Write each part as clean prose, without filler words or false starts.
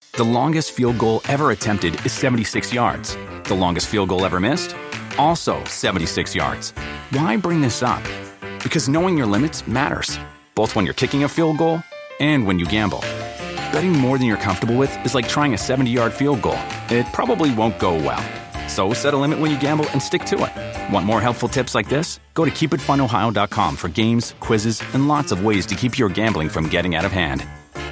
The longest field goal ever attempted is 76 yards. The longest field goal ever missed? Also 76 yards. Why bring this up? Because knowing your limits matters, both when you're kicking a field goal and when you gamble. Betting more than you're comfortable with is like trying a 70-yard field goal. It probably won't go well. So set a limit when you gamble and stick to it. Want more helpful tips like this? Go to keepitfunohio.com for games, quizzes, and lots of ways to keep your gambling from getting out of hand.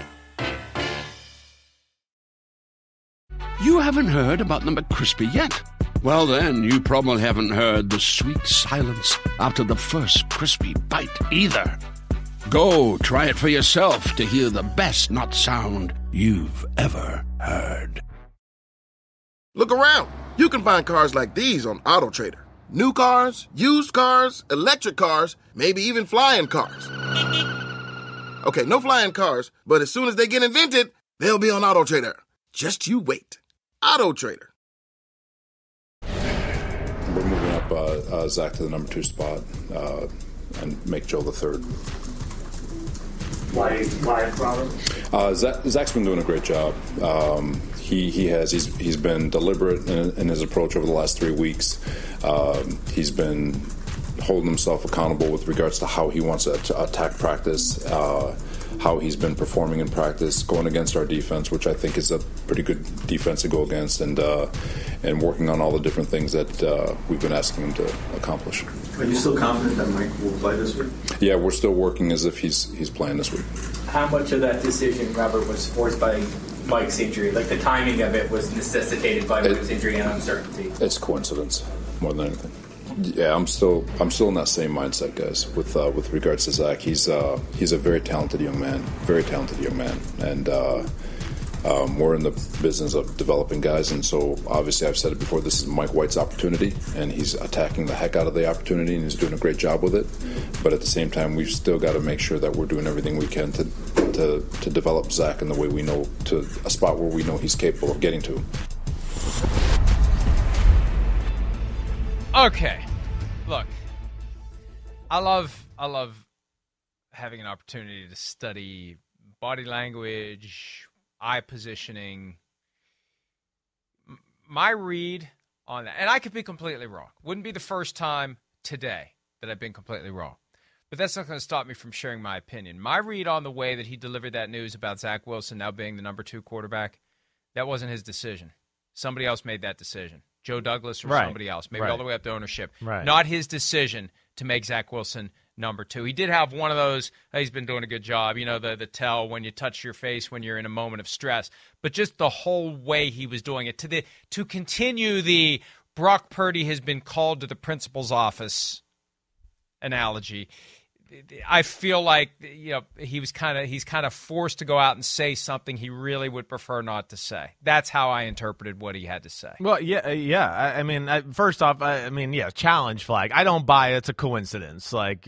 You haven't heard about the McCrispy yet? Well, then, you probably haven't heard the sweet silence after the first crispy bite either. Go try it for yourself to hear the best nut sound you've ever heard. Look around. You can find cars like these on AutoTrader. New cars, used cars, electric cars, maybe even flying cars. Okay, no flying cars, but as soon as they get invented, they'll be on AutoTrader. Just you wait. AutoTrader. We're moving up Zach to the number 2 spot and make Joe the 3rd. Why, Robert? Zach's been doing a great job. He's been deliberate in his approach over the last 3 weeks. He's been holding himself accountable with regards to how he wants to attack practice, how he's been performing in practice, going against our defense, which I think is a pretty good defense to go against, and working on all the different things that we've been asking him to accomplish. Are you still confident that Mike will play this week? Yeah, we're still working as if he's playing this week. How much of that decision, Robert, was forced by Mike's injury? Like the timing of it was necessitated by Mike's injury and uncertainty? It's coincidence more than anything. Yeah, I'm still in that same mindset, guys. With regards to Zach, he's a very talented young man, and we're in the business of developing guys. And so, obviously, I've said it before. This is Mike White's opportunity, and he's attacking the heck out of the opportunity, and he's doing a great job with it. But at the same time, we've still got to make sure that we're doing everything we can to develop Zach in the way we know, to a spot where we know he's capable of getting to. Okay, look, I love having an opportunity to study body language, eye positioning. My read on that, and I could be completely wrong. Wouldn't be the first time today that I've been completely wrong. But that's not going to stop me from sharing my opinion. My read on the way that he delivered that news about Zach Wilson now being the number 2 quarterback, that wasn't his decision. Somebody else made that decision. Joe Douglas or somebody else, maybe all the way up to ownership. Right. Not his decision to make Zach Wilson number 2. He did have one of those, he's been doing a good job, the tell when you touch your face when you're in a moment of stress. But just the whole way he was doing it, to continue the Brock Purdy has been called to the principal's office analogy, I feel like he's kind of forced to go out and say something he really would prefer not to say. That's how I interpreted what he had to say. Well, yeah. I mean, first off, challenge flag. I don't buy it's a coincidence, like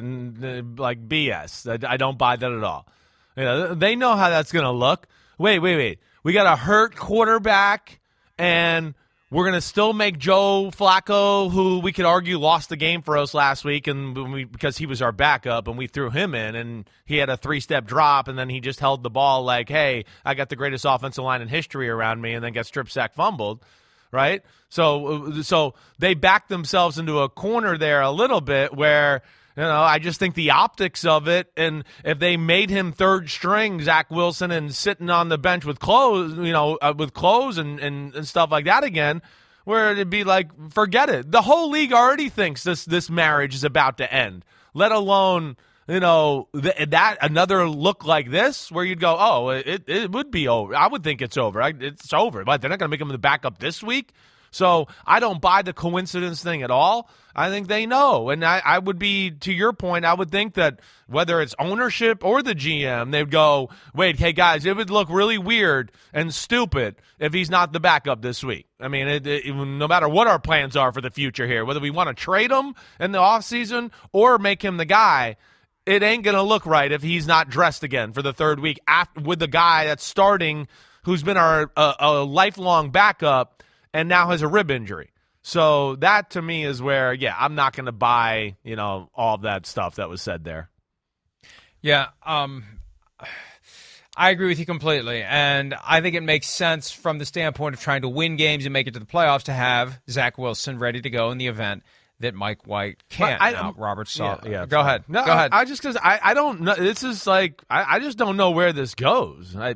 BS. I don't buy that at all. They know how that's going to look. Wait. We got a hurt quarterback, and we're going to still make Joe Flacco, who we could argue lost the game for us last week because he was our backup, and we threw him in, and he had a 3-step drop, and then he just held the ball like, hey, I got the greatest offensive line in history around me, and then got strip sack fumbled, right? So they backed themselves into a corner there a little bit where – I just think the optics of it, and if they made him 3rd string, Zach Wilson, and sitting on the bench with clothes, and stuff like that again, where it'd be like, forget it. The whole league already thinks this marriage is about to end, let alone, that another look like this where you'd go, oh, it would be over. I would think it's over. It's over. But they're not going to make him the backup this week. So I don't buy the coincidence thing at all. I think they know. And I would be, to your point, I would think that whether it's ownership or the GM, they'd go, wait, hey, guys, it would look really weird and stupid if he's not the backup this week. I mean, no matter what our plans are for the future here, whether we want to trade him in the offseason or make him the guy, it ain't going to look right if he's not dressed again for the 3rd week with the guy that's starting who's been our a lifelong backup and now has a rib injury. So that, to me, is where, I'm not going to buy, all of that stuff that was said there. Yeah, I agree with you completely, and I think it makes sense from the standpoint of trying to win games and make it to the playoffs to have Zach Wilson ready to go in the event that Mike White can't. Robert Saleh. Yeah, go ahead. No, go ahead. I just because I don't know. This is like I just don't know where this goes. I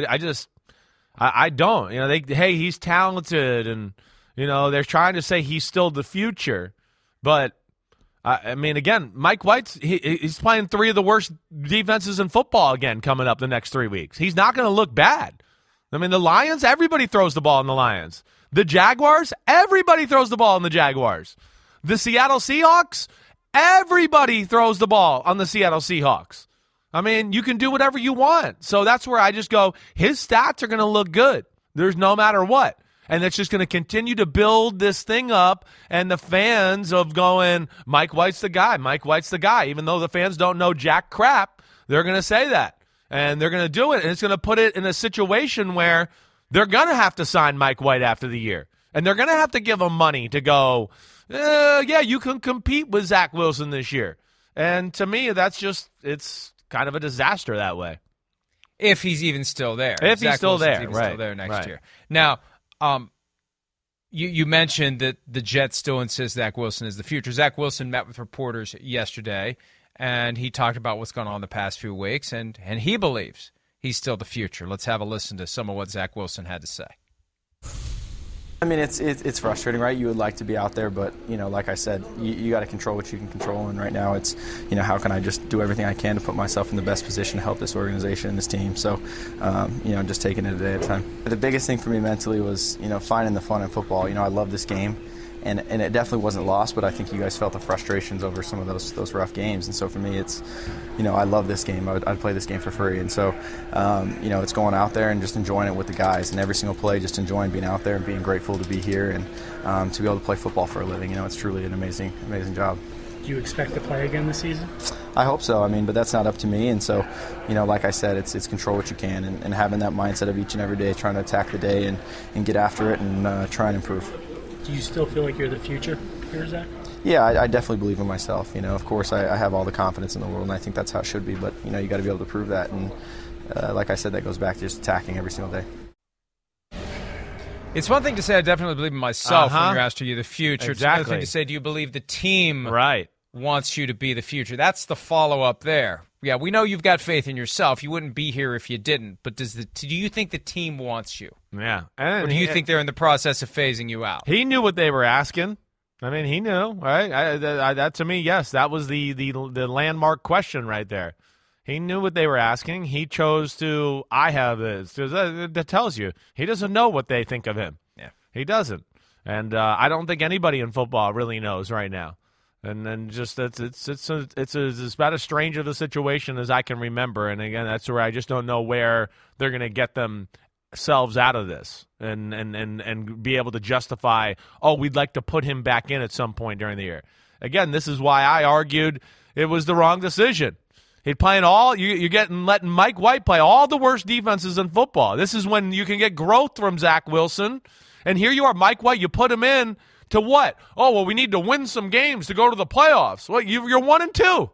don't. Hey, he's talented, and they're trying to say he's still the future, but. I mean, again, Mike White's he's playing 3 of the worst defenses in football again coming up the next 3 weeks. He's not going to look bad. I mean, the Lions, everybody throws the ball in the Lions. The Jaguars, everybody throws the ball in the Jaguars. The Seattle Seahawks, everybody throws the ball on the Seattle Seahawks. I mean, you can do whatever you want. So that's where I just go, his stats are going to look good. There's no matter what. And it's just going to continue to build this thing up, and the fans of going, Mike White's the guy, Mike White's the guy. Even though the fans don't know jack crap, they're going to say that. And they're going to do it, and it's going to put it in a situation where they're going to have to sign Mike White after the year. And they're going to have to give him money to go, yeah, you can compete with Zach Wilson this year. And to me, it's kind of a disaster that way. If he's even still there. If Zach he's still Wilson's there, even right. Still there next right. year. Now, you mentioned that the Jets still insist Zach Wilson is the future. Zach Wilson met with reporters yesterday, and he talked about what's gone on the past few weeks, and he believes he's still the future. Let's have a listen to some of what Zach Wilson had to say. I mean, it's frustrating, right? You would like to be out there, but, like I said, you got to control what you can control. And right now it's, how can I just do everything I can to put myself in the best position to help this organization and this team. So, just taking it a day at a time. The biggest thing for me mentally was, finding the fun in football. I love this game. And it definitely wasn't lost, but I think you guys felt the frustrations over some of those rough games. And so for me, it's, I love this game. I'd play this game for free. And so, it's going out there and just enjoying it with the guys. And every single play, just enjoying being out there and being grateful to be here and to be able to play football for a living. It's truly an amazing, amazing job. Do you expect to play again this season? I hope so. But that's not up to me. And so, like I said, it's control what you can and having that mindset of each and every day, trying to attack the day and get after it and try and improve. Do you still feel like you're the future here, Zach? Yeah, I definitely believe in myself. Of course, I have all the confidence in the world, and I think that's how it should be. But, you got to be able to prove that. And like I said, that goes back to just attacking every single day. It's one thing to say I definitely believe in myself when you're asked, are you the future? Exactly. It's another thing to say, do you believe the team right. wants you to be the future? That's the follow-up there. Yeah, we know you've got faith in yourself. You wouldn't be here if you didn't. But do you think the team wants you? Yeah. Or do you think they're in the process of phasing you out? He knew what they were asking. He knew, right? That to me, yes, that was the landmark question right there. He knew what they were asking. He chose to, I have this. That tells you he doesn't know what they think of him. Yeah. He doesn't. And I don't think anybody in football really knows right now. And then just it's about as strange of a situation as I can remember. And again, that's where I just don't know where they're going to get themselves out of this and be able to justify, we'd like to put him back in at some point during the year. Again, this is why I argued it was the wrong decision. He'd playing letting Mike White play all the worst defenses in football. This is when you can get growth from Zach Wilson. And here you are, Mike White, you put him in. To what? We need to win some games to go to the playoffs. You're 1-2.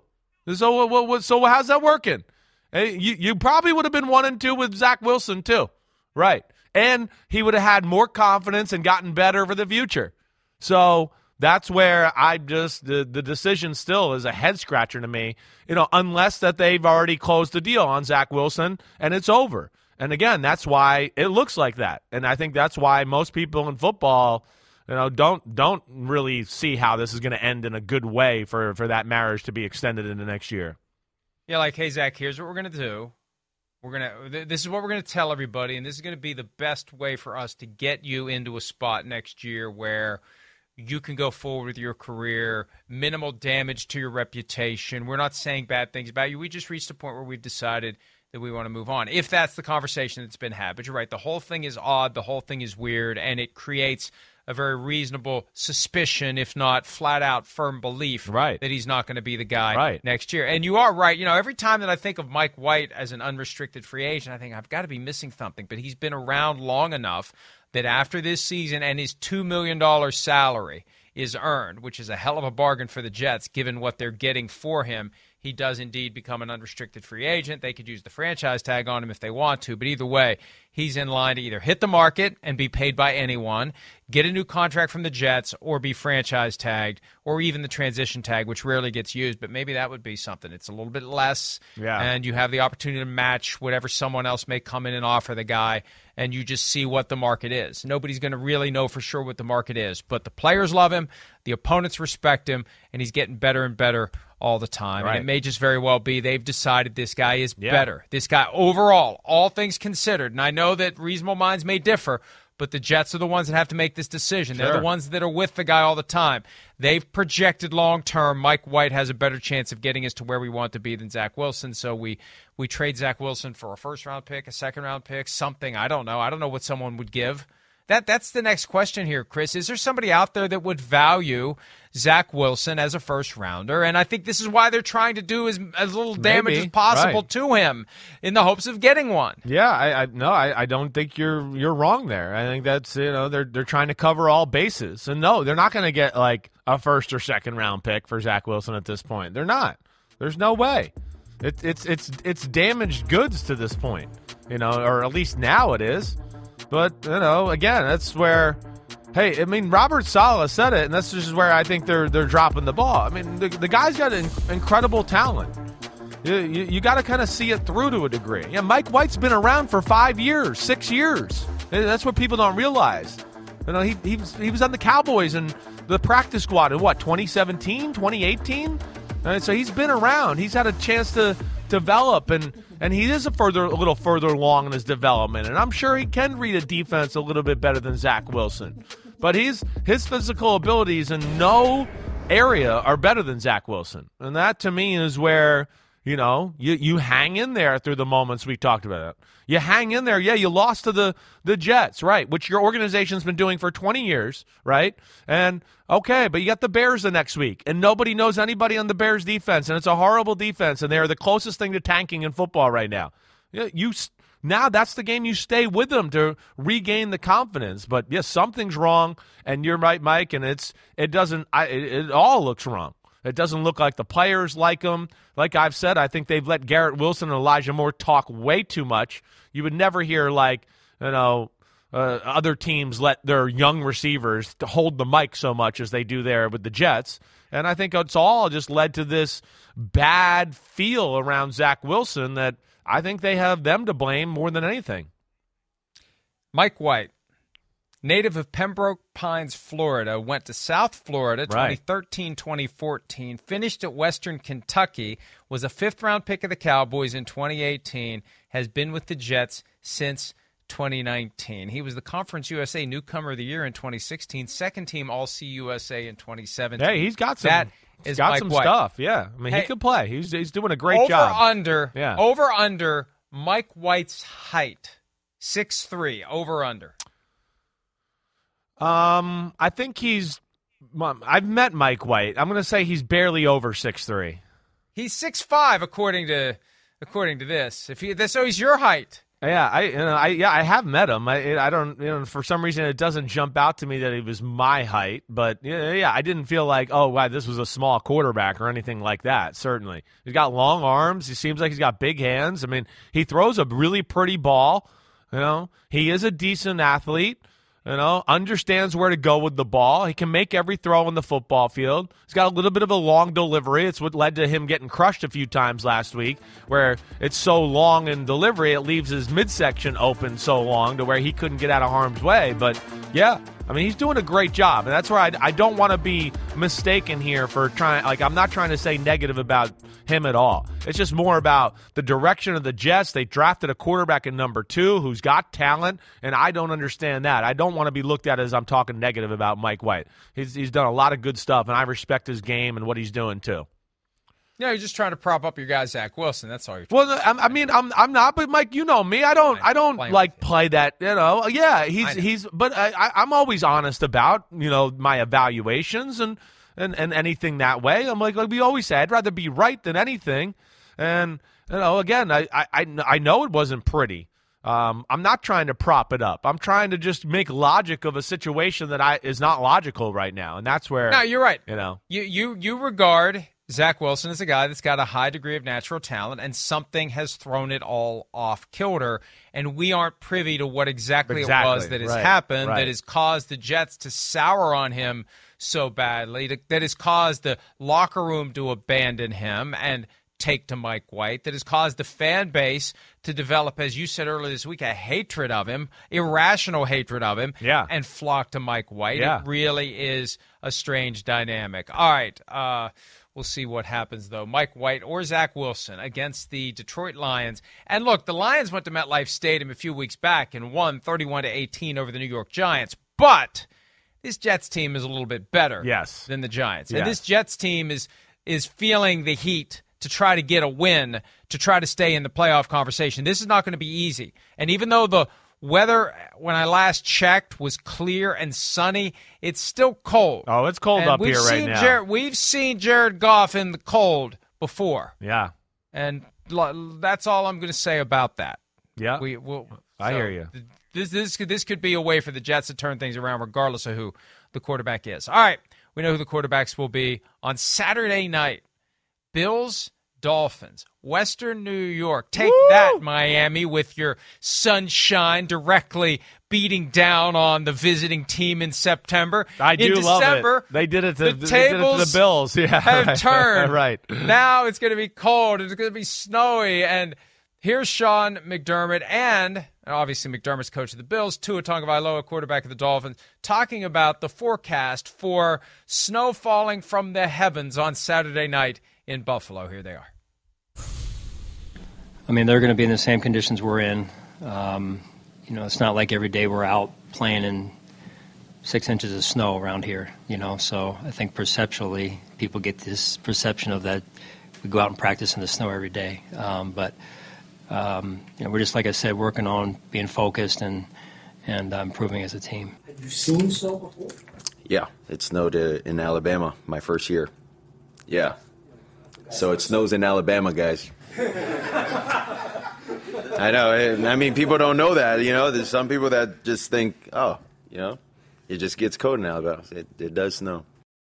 So how's that working? Hey, you probably would have been 1-2 with Zach Wilson too, right? And he would have had more confidence and gotten better for the future. So that's where the decision still is a head scratcher to me. Unless that they've already closed the deal on Zach Wilson and it's over. And again, that's why it looks like that. And I think that's why most people in football. Don't really see how this is going to end in a good way for that marriage to be extended into next year. Yeah, like, hey, Zach, here's what we're going to do. This is what we're going to tell everybody, and this is going to be the best way for us to get you into a spot next year where you can go forward with your career, minimal damage to your reputation. We're not saying bad things about you. We just reached a point where we've decided that we want to move on, if that's the conversation that's been had. But you're right. The whole thing is odd. The whole thing is weird, and it creates a very reasonable suspicion, if not flat-out firm belief, that he's not going to be the guy next year. And you are right. Every time that I think of Mike White as an unrestricted free agent, I think I've got to be missing something. But he's been around long enough that after this season and his $2 million salary is earned, which is a hell of a bargain for the Jets given what they're getting for him, he does indeed become an unrestricted free agent. They could use the franchise tag on him if they want to, but either way, he's in line to either hit the market and be paid by anyone, get a new contract from the Jets, or be franchise tagged, or even the transition tag, which rarely gets used, but maybe that would be something. It's a little bit less, and you have the opportunity to match whatever someone else may come in and offer the guy, and you just see what the market is. Nobody's going to really know for sure what the market is, but the players love him, the opponents respect him, and he's getting better and better all the time. Right. And it may just very well be they've decided this guy is better. This guy overall, all things considered, and I know that reasonable minds may differ, but the Jets are the ones that have to make this decision. They're the ones that are with the guy all the time. They've projected long-term Mike White has a better chance of getting us to where we want to be than Zach Wilson, so we trade Zach Wilson for a first-round pick, a second-round pick, something. I don't know. I don't know what someone would give. That's the next question here, Chris. Is there somebody out there that would value Zach Wilson as a first-rounder? And I think this is why they're trying to do as little damage as possible to him in the hopes of getting one. Yeah, I don't think you're wrong there. I think that's, they're trying to cover all bases. And no, they're not going to get like a first or second round pick for Zach Wilson at this point. They're not. There's no way. It's damaged goods to this point, or at least now it is. But, again, that's where, hey, I mean, Robert Saleh said it, and that's just where I think they're dropping the ball. I mean, the guy's got incredible talent. You got to kind of see it through to a degree. Yeah, Mike White's been around for 5 years, 6 years. That's what people don't realize. He was on the Cowboys and the practice squad in, 2017, 2018? So he's been around. He's had a chance to develop, and he is a little further along in his development, and I'm sure he can read a defense a little bit better than Zach Wilson. But his physical abilities in no area are better than Zach Wilson, and that to me is where you hang in there through the moments we talked about. You hang in there. Yeah, you lost to the Jets, right, which your organization's been doing for 20 years, right? And, okay, but you got the Bears the next week, and nobody knows anybody on the Bears defense, and it's a horrible defense, and they're the closest thing to tanking in football right now. Now that's the game you stay with them to regain the confidence. But, yes, something's wrong, and you're right, Mike, and it all looks wrong. It doesn't look like the players like him. Like I've said, I think they've let Garrett Wilson and Elijah Moore talk way too much. You would never hear other teams let their young receivers to hold the mic so much as they do there with the Jets. And I think it's all just led to this bad feel around Zach Wilson that I think they have them to blame more than anything. Mike White, native of Pembroke Pines, Florida, went to South Florida 2013, 2014, finished at Western Kentucky, was a fifth-round pick of the Cowboys in 2018, has been with the Jets since 2019. He was the Conference USA Newcomer of the Year in 2016, second-team All-CUSA in 2017. Hey, he's got some stuff, yeah. I mean, he could play. He's doing a great job. Over-under, Mike White's height, 6'3", over-under. I think I've met Mike White. I'm going to say he's barely over 6'3". He's 6'5", according to this. So he's your height. Yeah, I have met him. I don't, for some reason it doesn't jump out to me that he was my height, but yeah, I didn't feel like, oh, wow, this was a small quarterback or anything like that, certainly. He's got long arms. He seems like he's got big hands. I mean, he throws a really pretty ball. He is a decent athlete. Understands where to go with the ball. He can make every throw in the football field. He's got a little bit of a long delivery. It's what led to him getting crushed a few times last week, where it's so long in delivery, it leaves his midsection open so long to where he couldn't get out of harm's way. But, yeah, I mean, he's doing a great job. And that's where I don't want to be mistaken here for I'm not trying to say negative about him at all. It's just more about the direction of the Jets. They drafted a quarterback in number 2 who's got talent, and I don't understand that. I don't want to be looked at as I'm talking negative about Mike White. He's done a lot of good stuff, and I respect his game and what he's doing too. Yeah, you're just trying to prop up your guy Zach Wilson. That's all you're. Well, I'm not, but Mike, you know me. I don't play that. Yeah, he's. But I'm always honest about my evaluations and anything that way. I'm like we always say, I'd rather be right than anything. And again, I know it wasn't pretty. I'm not trying to prop it up. I'm trying to just make logic of a situation that is not logical right now, and that's where. No, you're right. You regard Zach Wilson is a guy that's got a high degree of natural talent, and something has thrown it all off kilter, and we aren't privy to what exactly it was that has happened that has caused the Jets to sour on him so badly, that has caused the locker room to abandon him and take to Mike White, that has caused the fan base to develop, as you said earlier this week, a hatred of him, irrational hatred of him, and flock to Mike White. It really is a strange dynamic. All right, we'll see what happens, though. Mike White or Zach Wilson against the Detroit Lions. And look, the Lions went to MetLife Stadium a few weeks back and won 31-18 over the New York Giants, but this Jets team is a little bit better than the Giants. And this Jets team is feeling the heat to try to get a win, to try to stay in the playoff conversation. This is not going to be easy. And even though the weather, when I last checked, was clear and sunny, it's still cold. Oh, it's cold up here right now. We've seen Jared Goff in the cold before. Yeah. And that's all I'm going to say about that. Yeah. I hear you. This could be a way for the Jets to turn things around regardless of who the quarterback is. All right. We know who the quarterbacks will be on Saturday night. Bills, Dolphins, Western New York. Take that, Miami, with your sunshine directly beating down on the visiting team in September. I do love it. They did it to the Bills. Yeah, have turned. Right. Now it's going to be cold. It's going to be snowy. And here's Sean McDermott and obviously McDermott's coach of the Bills, Tua Tagovailoa, quarterback of the Dolphins, talking about the forecast for snow falling from the heavens on Saturday night in Buffalo. Here they are. I mean, they're going to be in the same conditions we're in. It's not like every day we're out playing in 6 inches of snow around here, So I think perceptually people get this perception of that we go out and practice in the snow every day. But we're just, like I said, working on being focused and improving as a team. Have you seen snow before? Yeah, it snowed in Alabama my first year. Yeah. So it snows in Alabama, guys. I know. I mean, people don't know that, There's some people that just think, it just gets cold in Alabama. It does snow.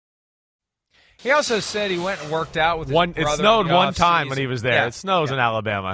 He also said he went and worked out with his brother. It snowed one time when he was there. Yeah. It snows in Alabama.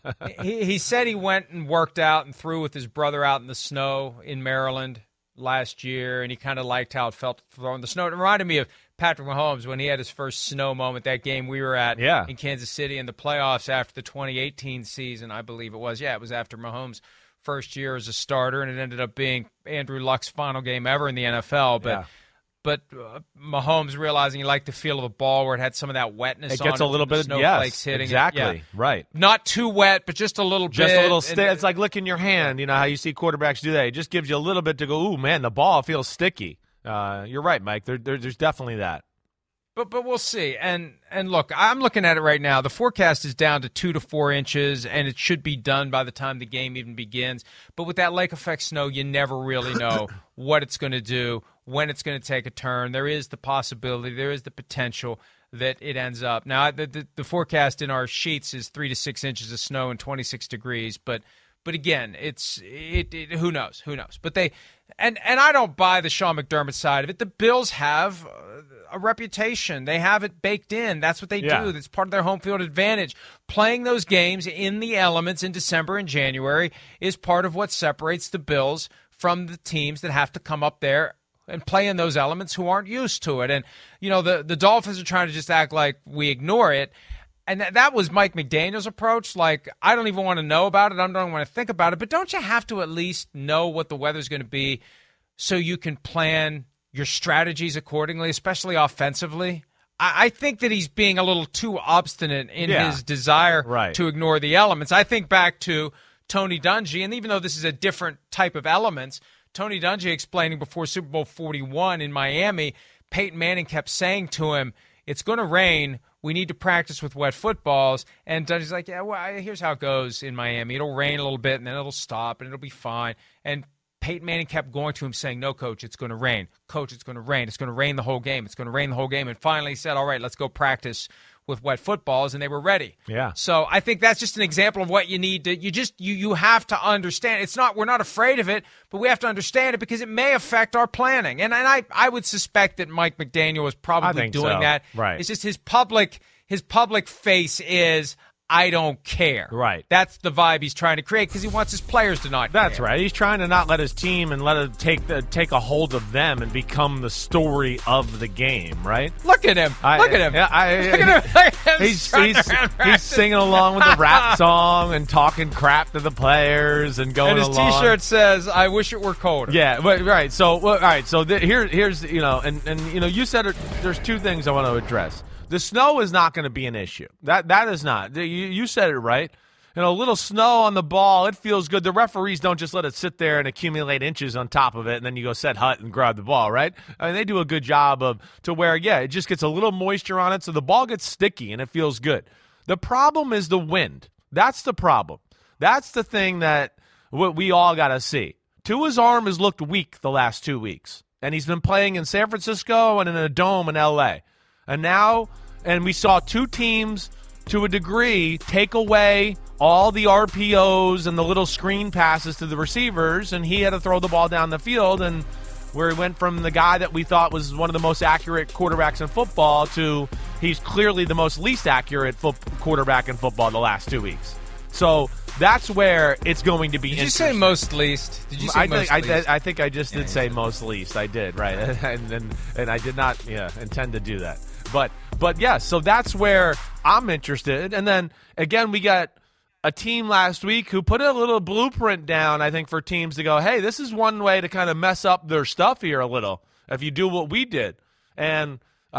he said he went and worked out and threw with his brother out in the snow in Maryland last year, and he kind of liked how it felt throwing the snow. It reminded me of Patrick Mahomes when he had his first snow moment, that game we were at in Kansas City in the playoffs after the 2018 season, I believe it was. Yeah, it was after Mahomes' first year as a starter, and it ended up being Andrew Luck's final game ever in the NFL. But Mahomes realizing he liked the feel of the ball where it had some of that wetness on it. It gets a little bit of snowflakes hitting exactly. it. Yeah. Right. Not too wet, but just a little bit. Just a little it's like licking your hand. You know how you see quarterbacks do that. It just gives you a little bit to go, ooh, man, the ball feels sticky. You're right, Mike. There's definitely that. But we'll see. And look, I'm looking at it right now. The forecast is down to 2 to 4 inches, and it should be done by the time the game even begins. But with that lake effect snow, you never really know what it's going to do, when it's going to take a turn. There is the possibility, there is the potential that it ends up. Now, the forecast in our sheets is 3 to 6 inches of snow and 26 degrees, but again, who knows? Who knows? But and I don't buy the Sean McDermott side of it. The Bills have a reputation. They have it baked in. That's what they do. That's part of their home field advantage. Playing those games in the elements in December and January is part of what separates the Bills from the teams that have to come up there and play in those elements who aren't used to it. And, the Dolphins are trying to just act like we ignore it. And that was Mike McDaniel's approach. Like, I don't even want to know about it. I don't want to think about it. But don't you have to at least know what the weather's going to be so you can plan your strategies accordingly, especially offensively? I think that he's being a little too obstinate in his desire to ignore the elements. I think back to Tony Dungy, and even though this is a different type of elements, Tony Dungy explaining before Super Bowl 41 in Miami, Peyton Manning kept saying to him, it's going to rain. We need to practice with wet footballs. And Dungy's like, here's how it goes in Miami. It'll rain a little bit, and then it'll stop, and it'll be fine. And Peyton Manning kept going to him saying, no, Coach, it's going to rain. Coach, it's going to rain. It's going to rain the whole game. It's going to rain the whole game. And finally he said, all right, let's go practice with wet footballs, and they were ready. Yeah. So I think that's just an example of what you need to. You have to understand. We're not afraid of it, but we have to understand it because it may affect our planning. And I would suspect that Mike McDaniel is probably doing that. Right. It's just his public face is, I don't care. Right. That's the vibe he's trying to create because he wants his players to not That's care. right. He's trying to not let his team and let it take a hold of them and become the story of the game, right? Look at him. Look at him. Look at him. He's singing along with the rap song and talking crap to the players and going along. And his T-shirt says, I wish it were colder. Yeah, right. So, all right. So here's you said there's two things I want to address. The snow is not going to be an issue. That is not. You said it right. A little snow on the ball, it feels good. The referees don't just let it sit there and accumulate inches on top of it, and then you go set hut and grab the ball, right? I mean, they do a good job to where, it just gets a little moisture on it, so the ball gets sticky and it feels good. The problem is the wind. That's the problem. That's the thing that we all got to see. Tua's arm has looked weak the last 2 weeks, and he's been playing in San Francisco and in a dome in L.A., and we saw two teams, to a degree, take away all the RPOs and the little screen passes to the receivers, and he had to throw the ball down the field, and where he went from the guy that we thought was one of the most accurate quarterbacks in football to he's clearly the most least accurate quarterback in football the last 2 weeks. So that's where it's going to be interesting. Did you say most least? Did you say most least? I think I just did say most least. I did, right. and I did not intend to do that. But yeah, so that's where I'm interested. And then, again, we got a team last week who put a little blueprint down, I think, for teams to go, hey, this is one way to kind of mess up their stuff here a little if you do what we did. And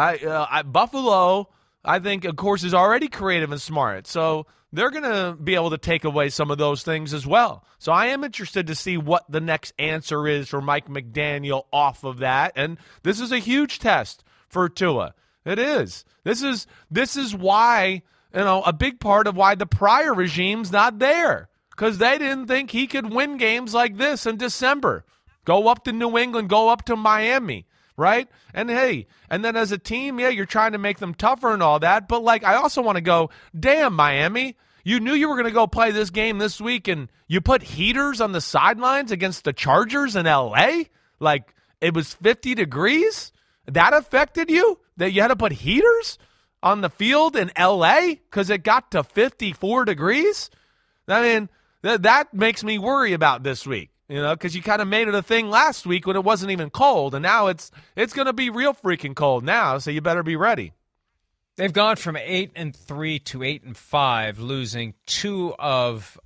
Buffalo, I think, of course, is already creative and smart. So they're going to be able to take away some of those things as well. So I am interested to see what the next answer is for Mike McDaniel off of that. And this is a huge test for Tua. It is. This is why, a big part of why the prior regime's not there, because they didn't think he could win games like this in December. Go up to New England, go up to Miami, right? And hey, and then as a team, you're trying to make them tougher and all that, but I also want to go, damn, Miami, you knew you were going to go play this game this week, and you put heaters on the sidelines against the Chargers in L.A.? It was 50 degrees? That affected you? That you had to put heaters on the field in L.A. because it got to 54 degrees? I mean, that makes me worry about this week, because you kind of made it a thing last week when it wasn't even cold, and now it's going to be real freaking cold now, so you better be ready. They've gone from 8-3 to 8-5, losing two of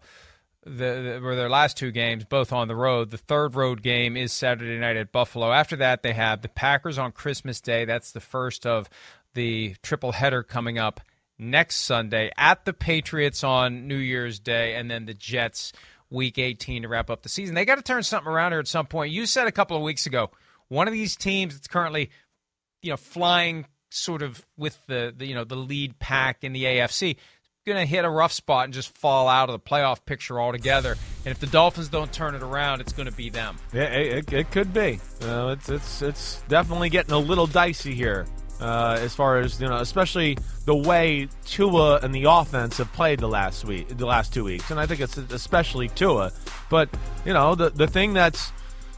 their last two games, both on the road. The third road game is Saturday night at Buffalo. After that, they have the Packers on Christmas Day. That's the first of the triple header coming up next Sunday. At the Patriots on New Year's Day, and then the Jets Week 18 to wrap up the season. They got to turn something around here at some point. You said a couple of weeks ago, one of these teams that's currently, flying sort of with the lead pack in the AFC, going to hit a rough spot and just fall out of the playoff picture altogether. And if the Dolphins don't turn it around, it's going to be them. Yeah, it could be. It's definitely getting a little dicey here as far as, especially the way Tua and the offense have played the last 2 weeks. And I think it's especially Tua. But, the thing that's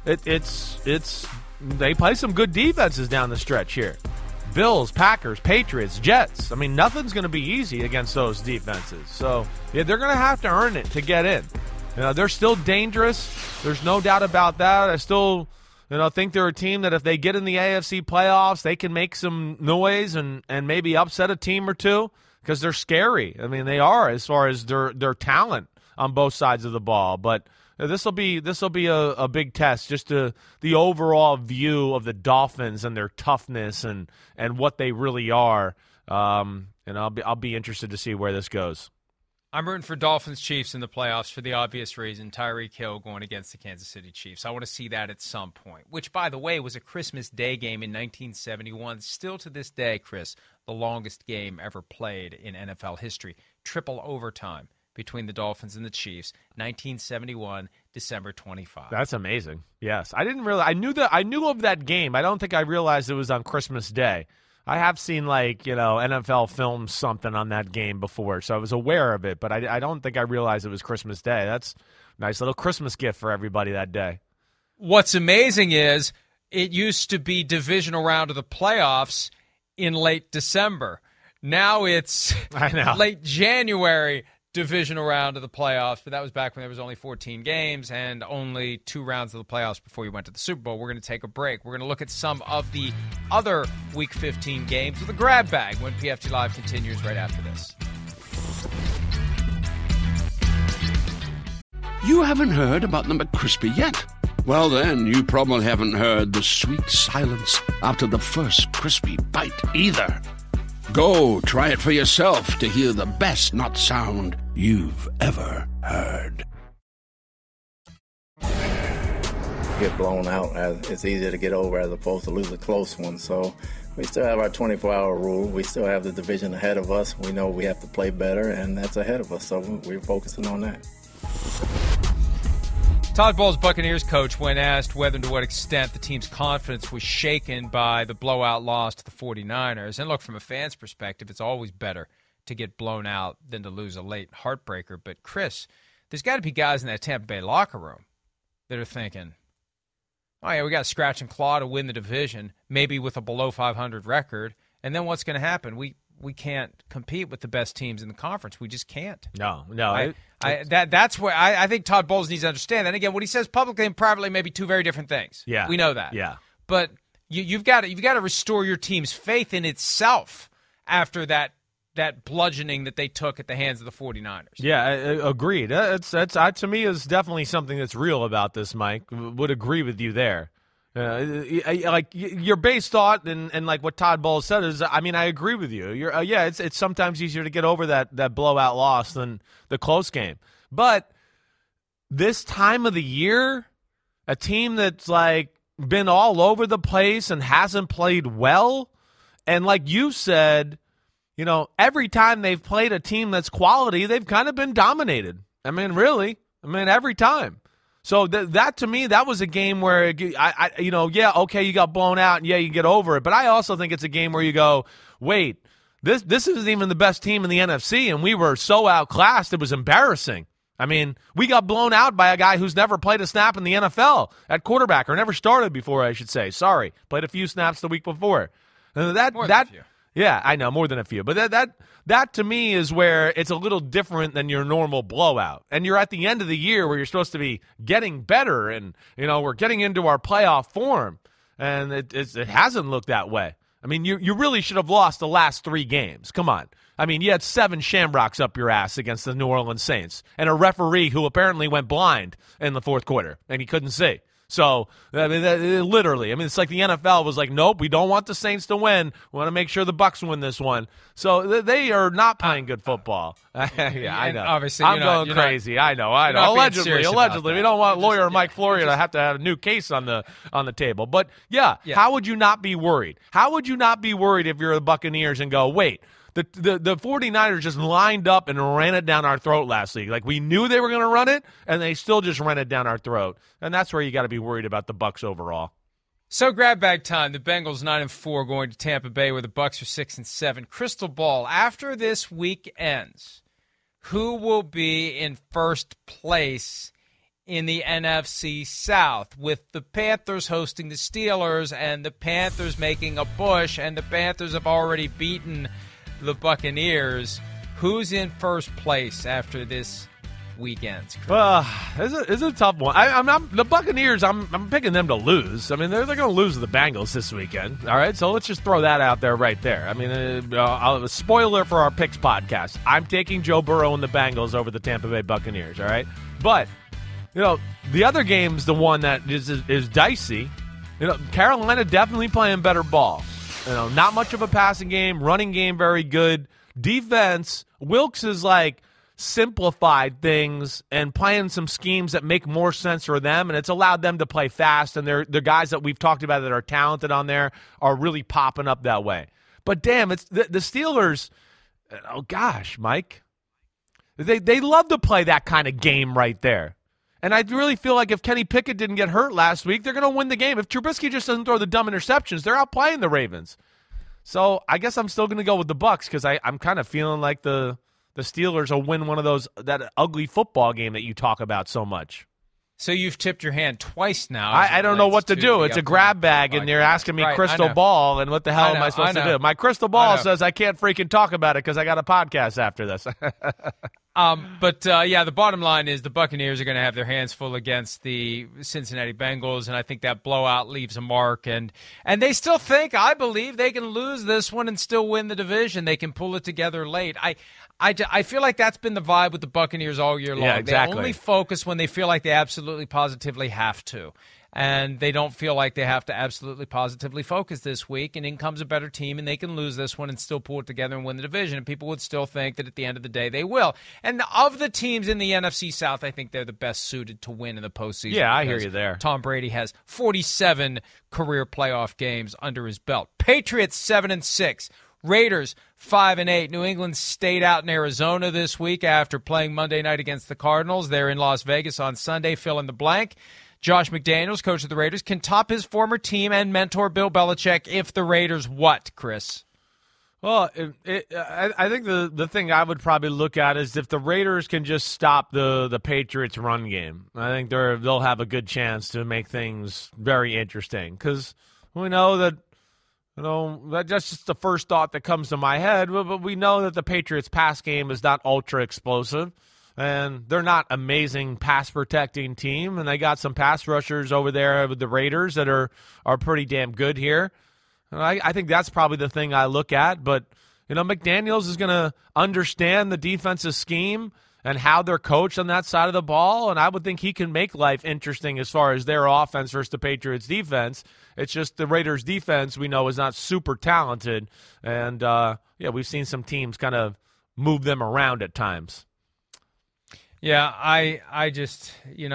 they play some good defenses down the stretch here. Bills, Packers, Patriots, Jets. I mean, nothing's going to be easy against those defenses. So, they're going to have to earn it to get in. They're still dangerous. There's no doubt about that. I still, think they're a team that if they get in the AFC playoffs, they can make some noise and maybe upset a team or two because they're scary. I mean, they are as far as their talent on both sides of the ball. But this will be a big test, just the overall view of the Dolphins and their toughness and what they really are. And I'll be interested to see where this goes. I'm rooting for Dolphins Chiefs in the playoffs for the obvious reason. Tyreek Hill going against the Kansas City Chiefs. I want to see that at some point, which, by the way, was a Christmas Day game in 1971. Still to this day, Chris, the longest game ever played in NFL history. Triple overtime between the Dolphins and the Chiefs, 1971, December 25. That's amazing. Yes. I didn't realize. I knew of that game. I don't think I realized it was on Christmas Day. I have seen, NFL film something on that game before, so I was aware of it, but I don't think I realized it was Christmas Day. That's a nice little Christmas gift for everybody that day. What's amazing is it used to be divisional round of the playoffs in late December. Now it's late January divisional round of the playoffs, but that was back when there was only 14 games and only 2 rounds of the playoffs before you went to the Super Bowl. We're going to take a break. We're going to look at some of the other Week 15 games with a grab bag when PFT Live continues right after this. You haven't heard about the McCrispy yet? Well, then, you probably haven't heard the sweet silence after the first crispy bite either. Go try it for yourself to hear the best nut sound you've ever heard. Get blown out, it's easier to get over as opposed to lose a close one. So we still have our 24-hour rule. We still have the division ahead of us. We know we have to play better, and that's ahead of us. So we're focusing on that. Todd Bowles, Buccaneers coach, when asked whether and to what extent the team's confidence was shaken by the blowout loss to the 49ers. And look, from a fan's perspective, it's always better to get blown out than to lose a late heartbreaker. But, Chris, there's got to be guys in that Tampa Bay locker room that are thinking, oh, yeah, we got to scratch and claw to win the division, maybe with a below 500 record. And then what's going to happen? We can't compete with the best teams in the conference. We just can't. No. That's where I think Todd Bowles needs to understand that. And again, what he says publicly and privately may be two very different things. Yeah, we know that. Yeah, but you've got to restore your team's faith in itself after that bludgeoning that they took at the hands of the 49ers. Yeah, agreed. That's to me is definitely something that's real about this, Mike. Would agree with you there. Like your base thought and like what Todd Bowles said is, I mean, I agree with you. It's sometimes easier to get over that blowout loss than the close game. But this time of the year, a team that's like been all over the place and hasn't played well, and like you said, every time they've played a team that's quality, they've kind of been dominated. I mean, really, every time. So that to me, that was a game where, okay, you got blown out, and yeah, you get over it. But I also think it's a game where you go, wait, this isn't even the best team in the NFC, and we were so outclassed, it was embarrassing. I mean, we got blown out by a guy who's never played a snap in the NFL at quarterback, or never started before, I should say. Sorry, played a few snaps the week before. More than a few. Yeah, I know, more than a few. But that to me is where it's a little different than your normal blowout. And you're at the end of the year where you're supposed to be getting better and, we're getting into our playoff form. And it hasn't looked that way. I mean, you really should have lost the last 3 games. Come on. I mean, you had 7 shamrocks up your ass against the New Orleans Saints and a referee who apparently went blind in the fourth quarter and he couldn't see. So, literally, it's like the NFL was like, nope, we don't want the Saints to win. We want to make sure the Bucs win this one. So they are not playing good football. Yeah, I know. Obviously, I'm going crazy. I know. Allegedly, we don't want lawyer Mike Florio to have a new case on the table. But yeah, how would you not be worried? How would you not be worried if you're the Buccaneers and go, wait? The 49ers just lined up and ran it down our throat last week. Like, we knew they were going to run it, and they still just ran it down our throat. And that's where you got to be worried about the Bucs overall. So grab bag time. The Bengals 9-4 going to Tampa Bay, where the Bucs are 6-7. Crystal ball. After this week ends, who will be in first place in the NFC South, with the Panthers hosting the Steelers and the Panthers making a push, and the Panthers have already beaten the Buccaneers? Who's in first place after this weekend? It's a tough one. The Buccaneers, I'm picking them to lose. I mean, they're going to lose to the Bengals this weekend. All right, so let's just throw that out there right there. I mean, a spoiler for our picks podcast. I'm taking Joe Burrow and the Bengals over the Tampa Bay Buccaneers. All right, but the other game's the one that is dicey. Carolina definitely playing better ball. Not much of a passing game, running game very good. Defense, Wilkes is like simplified things and playing some schemes that make more sense for them, and it's allowed them to play fast, and the guys that we've talked about that are talented on there are really popping up that way. But damn, it's the Steelers, oh gosh, Mike. They love to play that kind of game right there. And I really feel like if Kenny Pickett didn't get hurt last week, they're going to win the game. If Trubisky just doesn't throw the dumb interceptions, they're outplaying the Ravens. So I guess I'm still going to go with the Bucs because I'm kind of feeling like the Steelers will win one of that ugly football game that you talk about so much. So you've tipped your hand twice now. I don't know what to do. It's a grab bag, and they're asking me crystal ball, and what the hell am I supposed to do? My crystal ball says I can't freaking talk about it because I got a podcast after this. The bottom line is the Buccaneers are going to have their hands full against the Cincinnati Bengals, and I think that blowout leaves a mark. And they still think, I believe, they can lose this one and still win the division. They can pull it together late. I feel like that's been the vibe with the Buccaneers all year long. Yeah, exactly. They only focus when they feel like they absolutely positively have to. And they don't feel like they have to absolutely positively focus this week. And in comes a better team, and they can lose this one and still pull it together and win the division. And people would still think that at the end of the day they will. And of the teams in the NFC South, I think they're the best suited to win in the postseason. Yeah, I hear you there. Tom Brady has 47 career playoff games under his belt. Patriots 7-6. Raiders 5-8. New England stayed out in Arizona this week after playing Monday night against the Cardinals. They're in Las Vegas on Sunday. Fill in the blank. Josh McDaniels, coach of the Raiders, can top his former team and mentor Bill Belichick if the Raiders what, Chris? Well, I think the thing I would probably look at is if the Raiders can just stop the Patriots' run game. I think they'll have a good chance to make things very interesting because we know that. That's just the first thought that comes to my head. But we know that the Patriots' pass game is not ultra explosive, and they're not amazing pass protecting team. And they got some pass rushers over there with the Raiders that are pretty damn good here. And I think that's probably the thing I look at. But McDaniels is going to understand the defensive scheme and how they're coached on that side of the ball, and I would think he can make life interesting as far as their offense versus the Patriots' defense. It's just the Raiders' defense we know is not super talented, and we've seen some teams kind of move them around at times. Yeah, I just,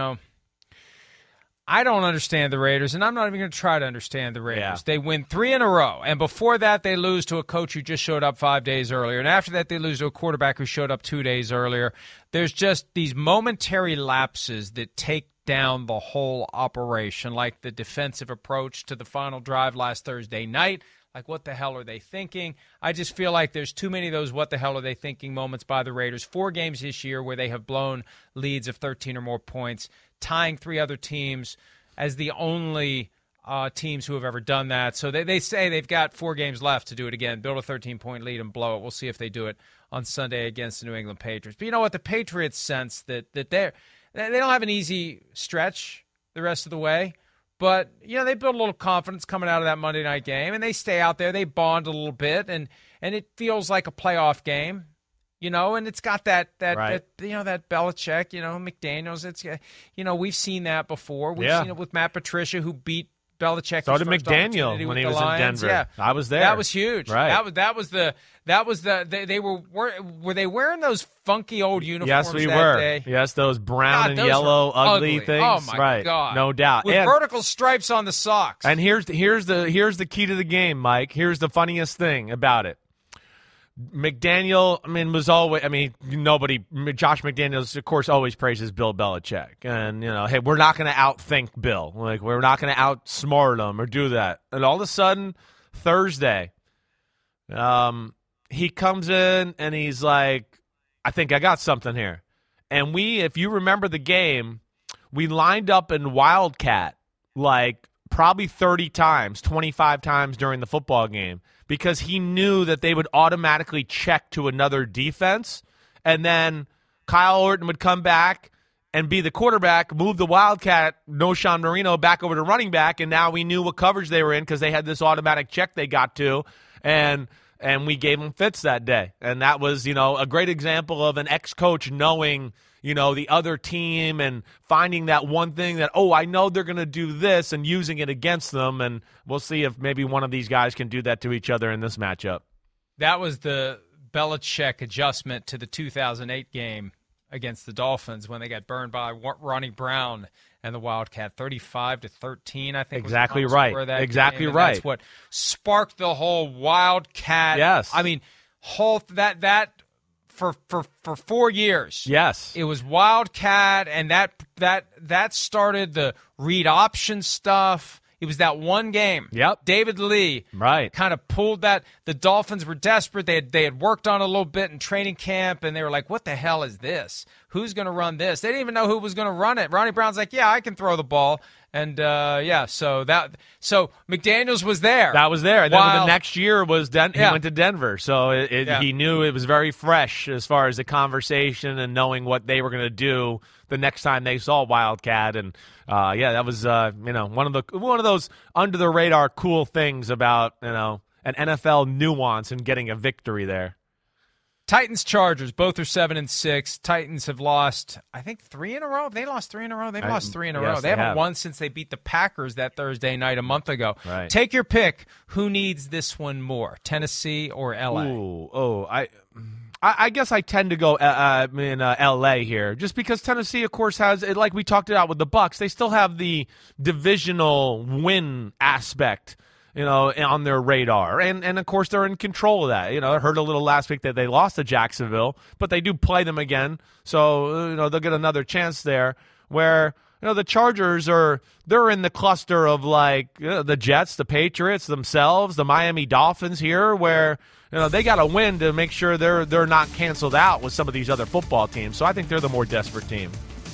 I don't understand the Raiders, and I'm not even going to try to understand the Raiders. Yeah. They win 3 in a row, and before that they lose to a coach who just showed up 5 days earlier, and after that they lose to a quarterback who showed up 2 days earlier. There's just these momentary lapses that take down the whole operation, like the defensive approach to the final drive last Thursday night. Like, what the hell are they thinking? I just feel like there's too many of those what the hell are they thinking moments by the Raiders. 4 games this year where they have blown leads of 13 or more points, tying 3 other teams as the only teams who have ever done that. So they say they've got 4 games left to do it again, build a 13-point lead and blow it. We'll see if they do it on Sunday against the New England Patriots. But you know what? The Patriots sense that they don't have an easy stretch the rest of the way. But, they build a little confidence coming out of that Monday night game, and they stay out there. They bond a little bit, and it feels like a playoff game, and it's got that Belichick, McDaniels. It's, we've seen that before. We've seen it with Matt Patricia, who beat Belichick. So did McDaniel when he was in Denver. Yeah. I was there. That was huge. Right. They were they wearing those funky old uniforms? Yes, we that were. Day? Yes, those brown and yellow ugly things. Oh my God, no doubt. With vertical stripes on the socks. And here's the key to the game, Mike. Here's the funniest thing about it. McDaniel, was always, Josh McDaniels, of course, always praises Bill Belichick. And, hey, we're not going to outthink Bill. Like, we're not going to outsmart him or do that. And all of a sudden, Thursday, he comes in and he's like, I think I got something here. And if you remember the game, we lined up in Wildcat like probably 30 times, 25 times during the football game, because he knew that they would automatically check to another defense, and then Kyle Orton would come back and be the quarterback, move the Wildcat, Noshan Marino, back over to running back, and now we knew what coverage they were in because they had this automatic check they got to, and we gave them fits that day. And that was, a great example of an ex-coach knowing, the other team and finding that one thing that, I know they're going to do this and using it against them. And we'll see if maybe one of these guys can do that to each other in this matchup. That was the Belichick adjustment to the 2008 game against the Dolphins when they got burned by Ronnie Brown and the Wildcat, 35-13, I think. Exactly right. Exactly right. That's what sparked the whole Wildcat. Yes. For 4 years. Yes. It was Wildcat, and that started the read option stuff. It was that one game. Yep. David Lee kind of pulled that. The Dolphins were desperate. They had worked on it a little bit in training camp, and they were like, what the hell is this? Who's going to run this? They didn't even know who was going to run it. Ronnie Brown's like, yeah, I can throw the ball. And, so McDaniels was there. That was there. And then the next year was he went to Denver. So he knew it was very fresh as far as the conversation and knowing what they were going to do the next time they saw Wildcat. And, that was, one of those under the radar cool things about, an NFL nuance and getting a victory there. Titans, Chargers, both are 7-6. Titans have lost, I think, 3 in a row. Have they lost 3 in a row? They've lost 3 in a row. They haven't won since they beat the Packers that Thursday night a month ago. Right. Take your pick. Who needs this one more, Tennessee or L.A.? I guess I tend to go in L.A. here, just because Tennessee, of course, has, like we talked about with the Bucs, they still have the divisional win aspect, on their radar. And of course, they're in control of that. I heard a little last week that they lost to Jacksonville, but they do play them again. So, they'll get another chance there where, the Chargers they're in the cluster of like the Jets, the Patriots themselves, the Miami Dolphins here where, they got to win to make sure they're not canceled out with some of these other football teams. So I think they're the more desperate team.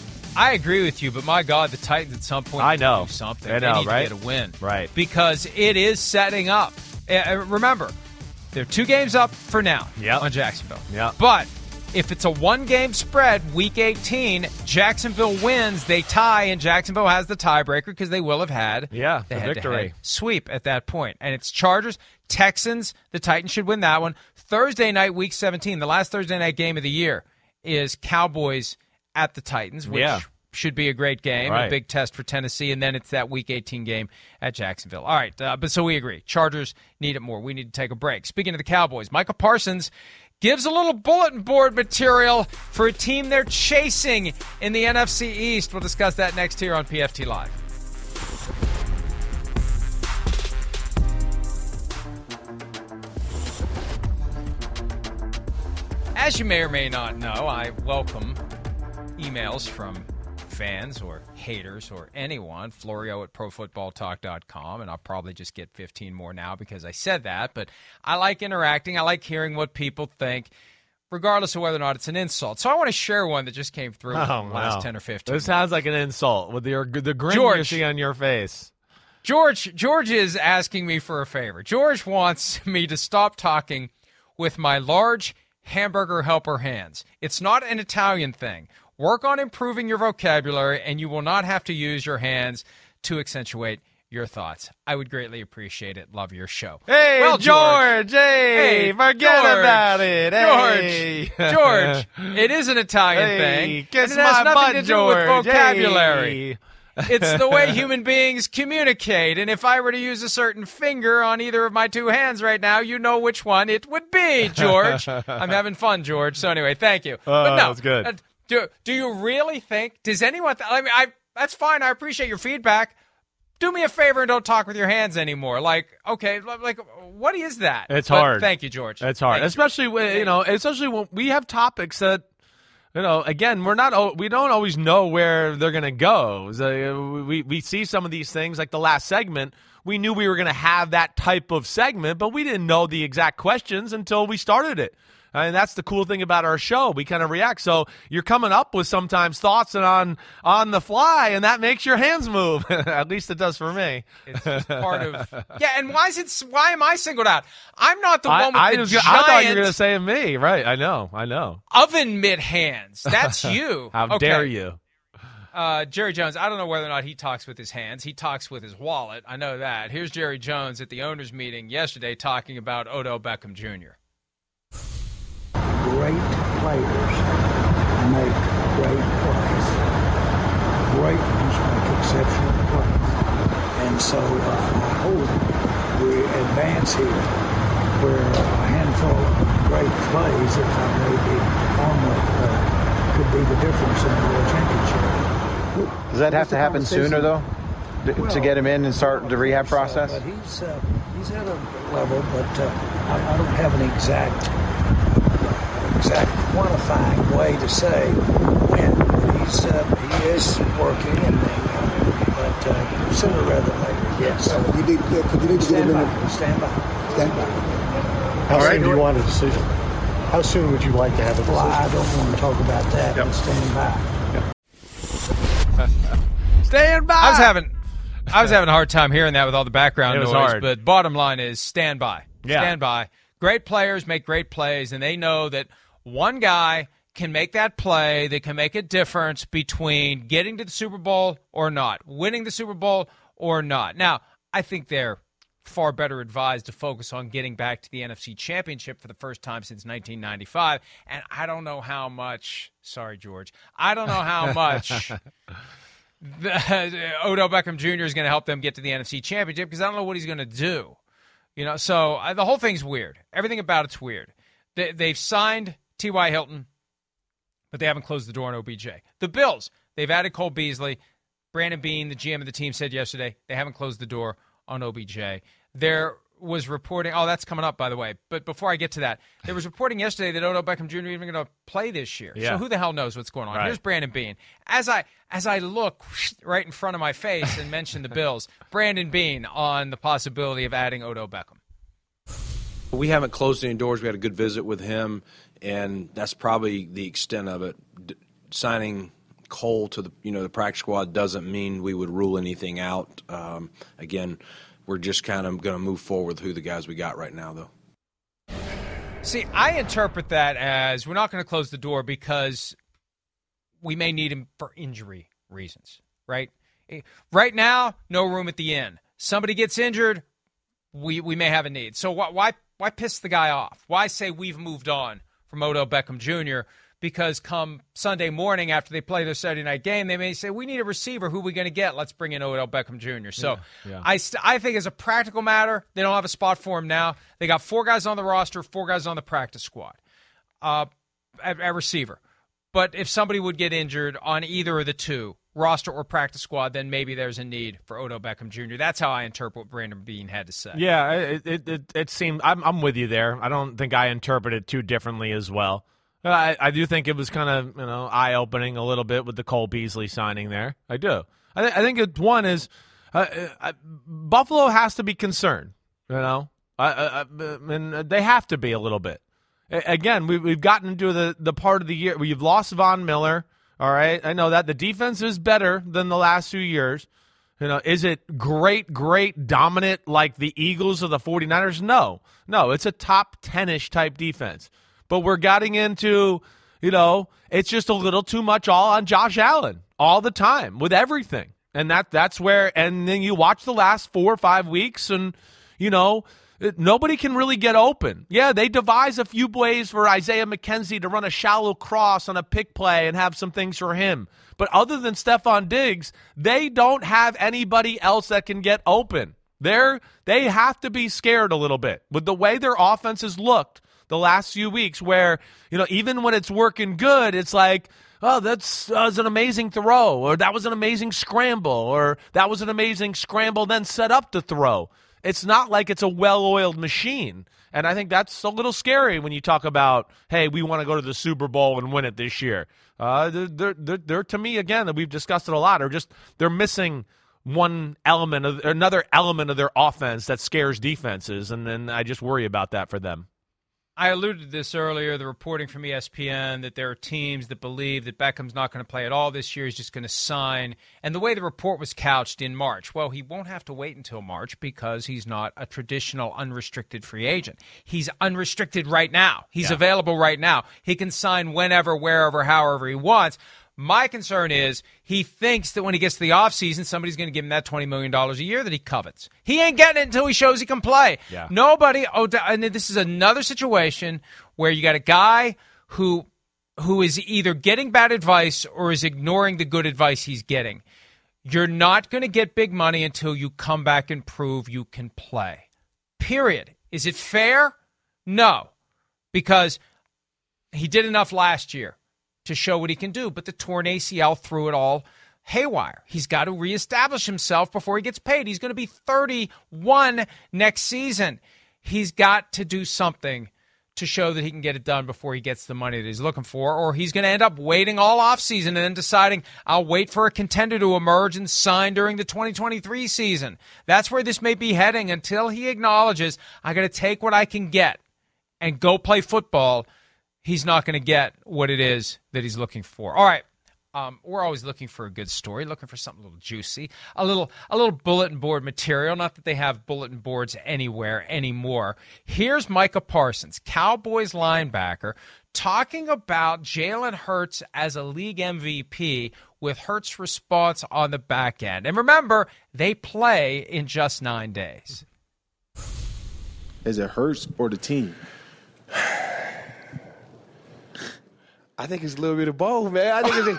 I agree with you, but my God, the Titans at some point need to do something. They need to get a win. Right. Because it is setting up. Remember, they're 2 games up for now on Jacksonville. Yep. But if it's a 1-game spread, Week 18, Jacksonville wins, they tie, and Jacksonville has the tiebreaker because they will have had the head-to-head victory sweep at that point. And it's Chargers, Texans. The Titans should win that one. Thursday night, Week 17, the last Thursday night game of the year, is Cowboys at the Titans, which should be a great game, a big test for Tennessee, and then it's that Week 18 game at Jacksonville. All right, but so we agree. Chargers need it more. We need to take a break. Speaking of the Cowboys, Micah Parsons gives a little bulletin board material for a team they're chasing in the NFC East. We'll discuss that next here on PFT Live. As you may or may not know, I welcome emails from fans or haters or anyone, Florio at ProFootballTalk.com, and I'll probably just get 15 more now because I said that, but I like interacting. I like hearing what people think, regardless of whether or not it's an insult. So I want to share one that just came through in the last 10 or 15 This sounds like an insult with the grin you see on your face. George is asking me for a favor. George wants me to stop talking with my large hamburger helper hands. It's not an Italian thing. Work on improving your vocabulary, and you will not have to use your hands to accentuate your thoughts. I would greatly appreciate it. Love your show. Hey, well, George. Hey, forget about it. George, it is an Italian thing. Kiss and it has my nothing butt, to do George. with vocabulary. Hey. It's the way human beings communicate. And if I were to use a certain finger on either of my 2 hands right now, you know which one it would be, George. I'm having fun, George. So anyway, thank you. But no, that's good. Do you really think? Does anyone? That's fine. I appreciate your feedback. Do me a favor and don't talk with your hands anymore. Okay, what is that? It's hard. Thank you, George. It's hard, especially when when we have topics that, again, we don't always know where they're going to go. So we see some of these things like the last segment. We knew we were going to have that type of segment, but we didn't know the exact questions until we started it. And that's the cool thing about our show. We kind of react. So you're coming up with sometimes thoughts and on the fly, and that makes your hands move. At least it does for me. It's just part of and why am I singled out? I'm not the one with the giant. I thought you were going to say me. Right. I know. Oven mitt hands. That's you. How dare you? Jerry Jones, I don't know whether or not he talks with his hands. He talks with his wallet. I know that. Here's Jerry Jones at the owners' meeting yesterday talking about Odell Beckham Jr. Great players make great plays. Great ones make exceptional plays. And so I hope we advance here where a handful of great plays, if I may be on could be the difference in the world championship. Does that have to happen sooner, though, to get him in and start the rehab process? But he's at a level, but I don't have an exact quantifying way to say when. He is working, but sooner rather than later. Yes. So you need to Stand by. Stand by. Stand by. How soon do you want a decision? How soon would you like to have a decision? Well, I don't want to talk about that, but stand by. Stand by. I was having a hard time hearing that with all the background noise, hard. but bottom line is stand by. Yeah. Stand by. Great players make great plays, and they know that one guy can make that play that can make a difference between getting to the Super Bowl or not, winning the Super Bowl or not. Now, I think they're far better advised to focus on getting back to the NFC Championship for the first time since 1995, and I don't know how much – sorry, George. I don't know how much – Odell Beckham Jr. is going to help them get to the NFC Championship because I don't know what he's going to do. So the whole thing's weird. Everything about it's weird. They've signed T.Y. Hilton, but they haven't closed the door on OBJ. The Bills, they've added Cole Beasley. Brandon Beane, the GM of the team, said yesterday they haven't closed the door on OBJ. There was reporting – oh, that's coming up, by the way. But before I get to that, there was reporting yesterday that Odell Beckham Jr. is even going to play this year. Yeah. So who the hell knows what's going on? Right. Here's Brandon Beane. As I look right in front of my face and mention the Bills, Brandon Beane on the possibility of adding Odell Beckham. We haven't closed any doors. We had a good visit with him, and that's probably the extent of it. Signing Cole to the practice squad doesn't mean we would rule anything out. Again, we're just kind of going to move forward with who the guys we got right now, though. See, I interpret that as we're not going to close the door because we may need him for injury reasons, right? Right now, no room at the inn. Somebody gets injured, we may have a need. So why piss the guy off? Why say we've moved on from Odell Beckham Jr.? Because come Sunday morning after they play their Saturday night game, they may say, we need a receiver. Who are we going to get? Let's bring in Odell Beckham Jr. So Yeah. I think as a practical matter, they don't have a spot for him now. They got 4 guys on the roster, 4 guys on the practice squad at receiver. But if somebody would get injured on either of the two, roster or practice squad, then maybe there's a need for Odell Beckham Jr. That's how I interpret what Brandon Beane had to say. Yeah, it seemed I'm with you there. I don't think I interpreted it too differently as well. I do think it was kind of eye-opening a little bit with the Cole Beasley signing there. I do. I think one is Buffalo has to be concerned, and they have to be a little bit. Again, we've gotten into the part of the year where you've lost Von Miller. All right, I know that the defense is better than the last 2 years. Is it great, dominant like the Eagles or the 49ers? No, it's a top 10-ish type defense. But we're getting into, it's just a little too much all on Josh Allen all the time with everything. And that's where, and then you watch the last 4 or 5 weeks and, nobody can really get open. Yeah, they devise a few ways for Isaiah McKenzie to run a shallow cross on a pick play and have some things for him. But other than Stephon Diggs, they don't have anybody else that can get open. They have to be scared a little bit with the way their offense has looked the last few weeks where, even when it's working good, it's like, oh, that was an amazing throw, or that was an amazing scramble, or that was an amazing scramble then set up to throw. It's not like it's a well-oiled machine. And I think that's a little scary when you talk about, hey, we want to go to the Super Bowl and win it this year. They're to me, again, we've discussed it a lot, they're missing another element of their offense that scares defenses, and then I just worry about that for them. I alluded to this earlier, the reporting from ESPN, that there are teams that believe that Beckham's not going to play at all this year. He's just going to sign. And the way the report was couched in March, well, he won't have to wait until March because he's not a traditional unrestricted free agent. He's unrestricted right now. He's available right now. He can sign whenever, wherever, however he wants. My concern is he thinks that when he gets to the offseason, somebody's going to give him that $20 million a year that he covets. He ain't getting it until he shows he can play. Yeah. Nobody, and this is another situation where you got a guy who is either getting bad advice or is ignoring the good advice he's getting. You're not going to get big money until you come back and prove you can play. Period. Is it fair? No, because he did enough last year to show what he can do, but the torn ACL threw it all haywire. He's got to reestablish himself before he gets paid. He's going to be 31 next season. He's got to do something to show that he can get it done before he gets the money that he's looking for, or he's going to end up waiting all offseason and then deciding, I'll wait for a contender to emerge and sign during the 2023 season. That's where this may be heading until he acknowledges, I got to take what I can get and go play football. He's not going to get what it is that he's looking for. All right. We're always looking for a good story, looking for something a little juicy, a little bulletin board material. Not that they have bulletin boards anywhere anymore. Here's Micah Parsons, Cowboys linebacker, talking about Jalen Hurts as a league MVP with Hurts' response on the back end. And remember, they play in just 9 days. Is it Hurts or the team? I think it's a little bit of both, man. I think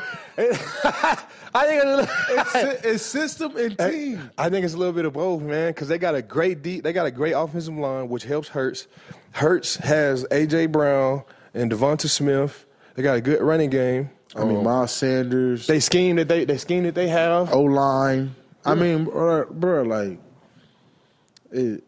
it's system and team. I think it's a little bit of both, man, because they got a great offensive line, which helps Hurts. Hurts has A.J. Brown and Devonta Smith. They got a good running game. I mean, Miles Sanders. They scheme that they have. O-line. I mean, bro, hey,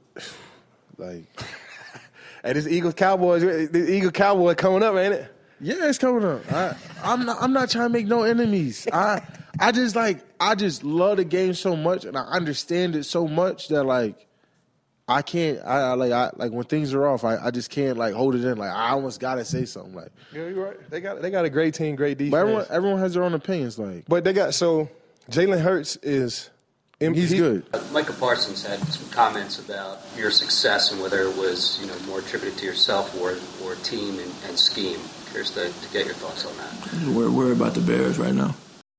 this Eagles Cowboys coming up, ain't it? Yeah, it's coming up. I'm not trying to make no enemies. I just love the game so much, and I understand it so much that I can't. I when things are off, I just can't hold it in. I almost gotta say something. Yeah, you're right. They got a great team, great defense. But everyone has their own opinions. But they got Jalen Hurts is. He's good. Micah Parsons had some comments about your success and whether it was more attributed to yourself or team and scheme. Curious to get your thoughts on that. We're worried about the Bears right now.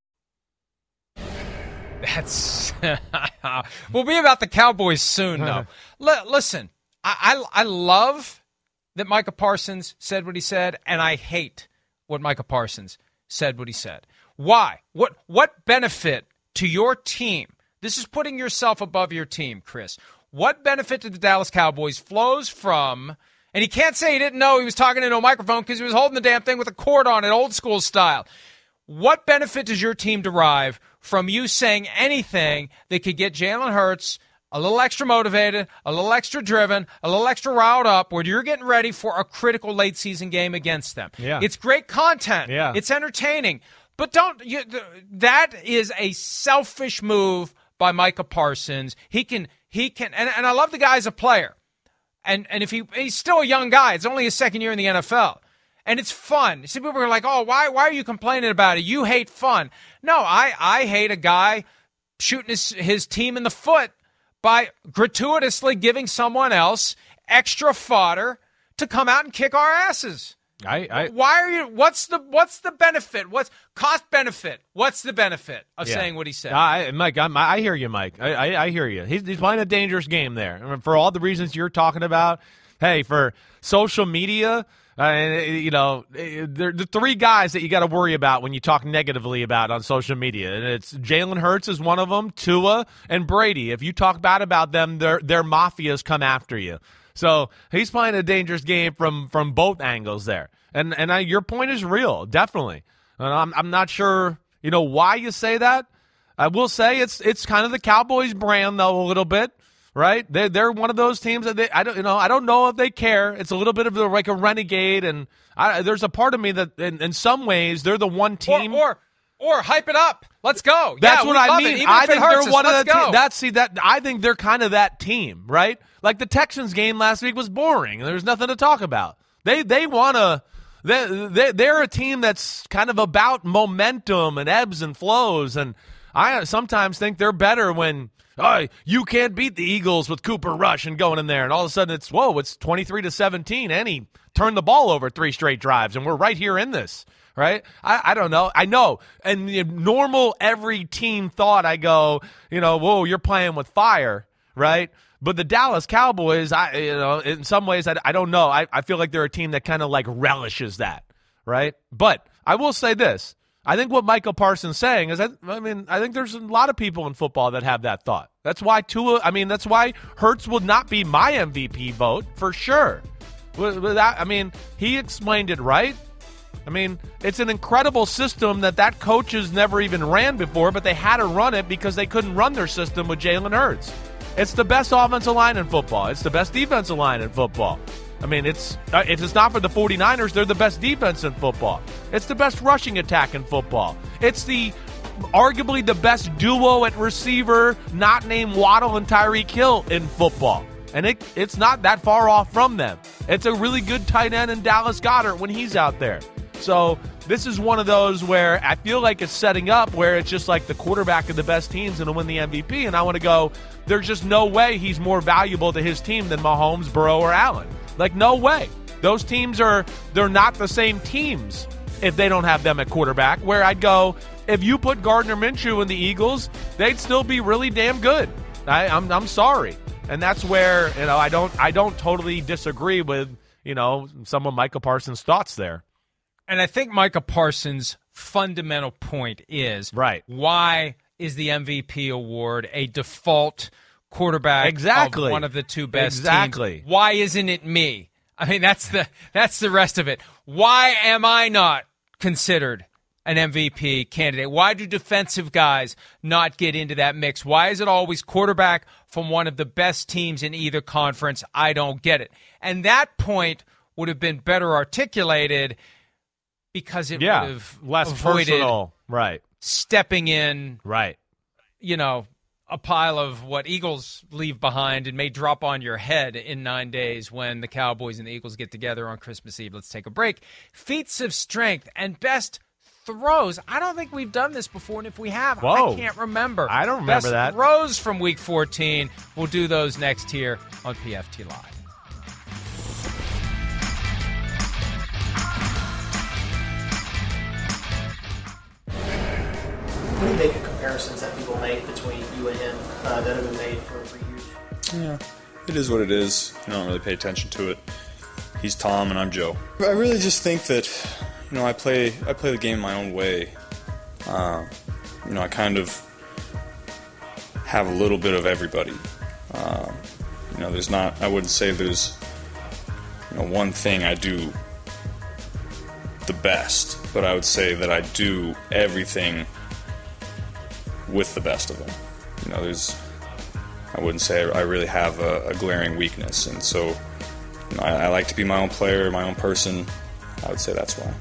We'll be about the Cowboys soon, though. Listen, I love that Micah Parsons said what he said, and I hate what Micah Parsons said what he said. Why? What benefit to your team? This is putting yourself above your team, Chris. What benefit to the Dallas Cowboys flows from, and he can't say he didn't know he was talking into a microphone because he was holding the damn thing with a cord on it, old school style. What benefit does your team derive from you saying anything that could get Jalen Hurts a little extra motivated, a little extra driven, a little extra riled up where you're getting ready for a critical late season game against them? Yeah. It's great content. Yeah. It's entertaining. But that is a selfish move by Micah Parsons. He can, and I love the guy as a player. And if he's still a young guy, it's only his second year in the NFL. And it's fun. See, people are like, oh, why are you complaining about it? You hate fun. No, I hate a guy shooting his team in the foot by gratuitously giving someone else extra fodder to come out and kick our asses. Why are you? What's the benefit? What's cost benefit? What's the benefit of saying what he said? Mike, I hear you, Mike. I hear you. He's playing a dangerous game there. I mean, for all the reasons you're talking about. Hey, for social media, the three guys that you got to worry about when you talk negatively about on social media, and it's Jalen Hurts is one of them, Tua and Brady. If you talk bad about them, their mafias come after you. So he's playing a dangerous game from both angles there. And your point is real, definitely. And I'm not sure, why you say that. I will say it's kind of the Cowboys brand though a little bit, right? They're one of those teams that I don't know if they care. It's a little bit of like a renegade, and there's a part of me that in some ways they're the one team. Or hype it up. Let's go. That's what I mean. I think they're one of the team. I think they're kind of that team, right? Like the Texans game last week was boring. There's nothing to talk about. They want to. They're a team that's kind of about momentum and ebbs and flows, and I sometimes think they're better when you can't beat the Eagles with Cooper Rush and going in there, and all of a sudden it's 23-17, and he turned the ball over 3 straight drives, and we're right here in this. Right? I don't know. I know. And the normal every team thought, I go, whoa, you're playing with fire, right? But the Dallas Cowboys, in some ways, I don't know. I feel like they're a team that kind of like relishes that, right? But I will say this. I think what Micah Parsons is saying is, I think there's a lot of people in football that have that thought. That's why that's why Hurts would not be my MVP vote for sure. He explained it right. It's an incredible system that coach has never even ran before, but they had to run it because they couldn't run their system with Jalen Hurts. It's the best offensive line in football. It's the best defensive line in football. I mean, if it's not for the 49ers, they're the best defense in football. It's the best rushing attack in football. It's arguably the best duo at receiver, not named Waddle and Tyreek Hill in football. And it's not that far off from them. It's a really good tight end in Dallas Goedert when he's out there. So this is one of those where I feel like it's setting up where it's just like the quarterback of the best team's going to win the MVP. And I want to go, there's just no way he's more valuable to his team than Mahomes, Burrow, or Allen. Like, no way. Those teams they're not the same teams if they don't have them at quarterback. Where I'd go, if you put Gardner Minshew in the Eagles, they'd still be really damn good. I'm sorry. And that's where, I don't totally disagree with, some of Micah Parsons' thoughts there. And I think Micah Parsons' fundamental point is, why is the MVP award a default quarterback of one of the two best teams? Why isn't it me? I mean, that's the rest of it. Why am I not considered an MVP candidate? Why do defensive guys not get into that mix? Why is it always quarterback from one of the best teams in either conference? I don't get it. And that point would have been better articulated because it would have less avoided personal, stepping in, a pile of what Eagles leave behind and may drop on your head in 9 days when the Cowboys and the Eagles get together on Christmas Eve. Let's take a break. Feats of strength and best throws. I don't think we've done this before, and if we have, I can't remember. I don't remember that. Best throws from Week 14. We'll do those next here on PFT Live. What do you make of comparisons that people make between you and him that have been made for years? Yeah, it is what it is. I don't really pay attention to it. He's Tom and I'm Joe. I really just think that, I play the game my own way. I kind of have a little bit of everybody. I wouldn't say there's, one thing I do the best, but I would say that I do everything with the best of them. I wouldn't say I really have a glaring weakness, and so I like to be my own player, my own person. I would say that's why.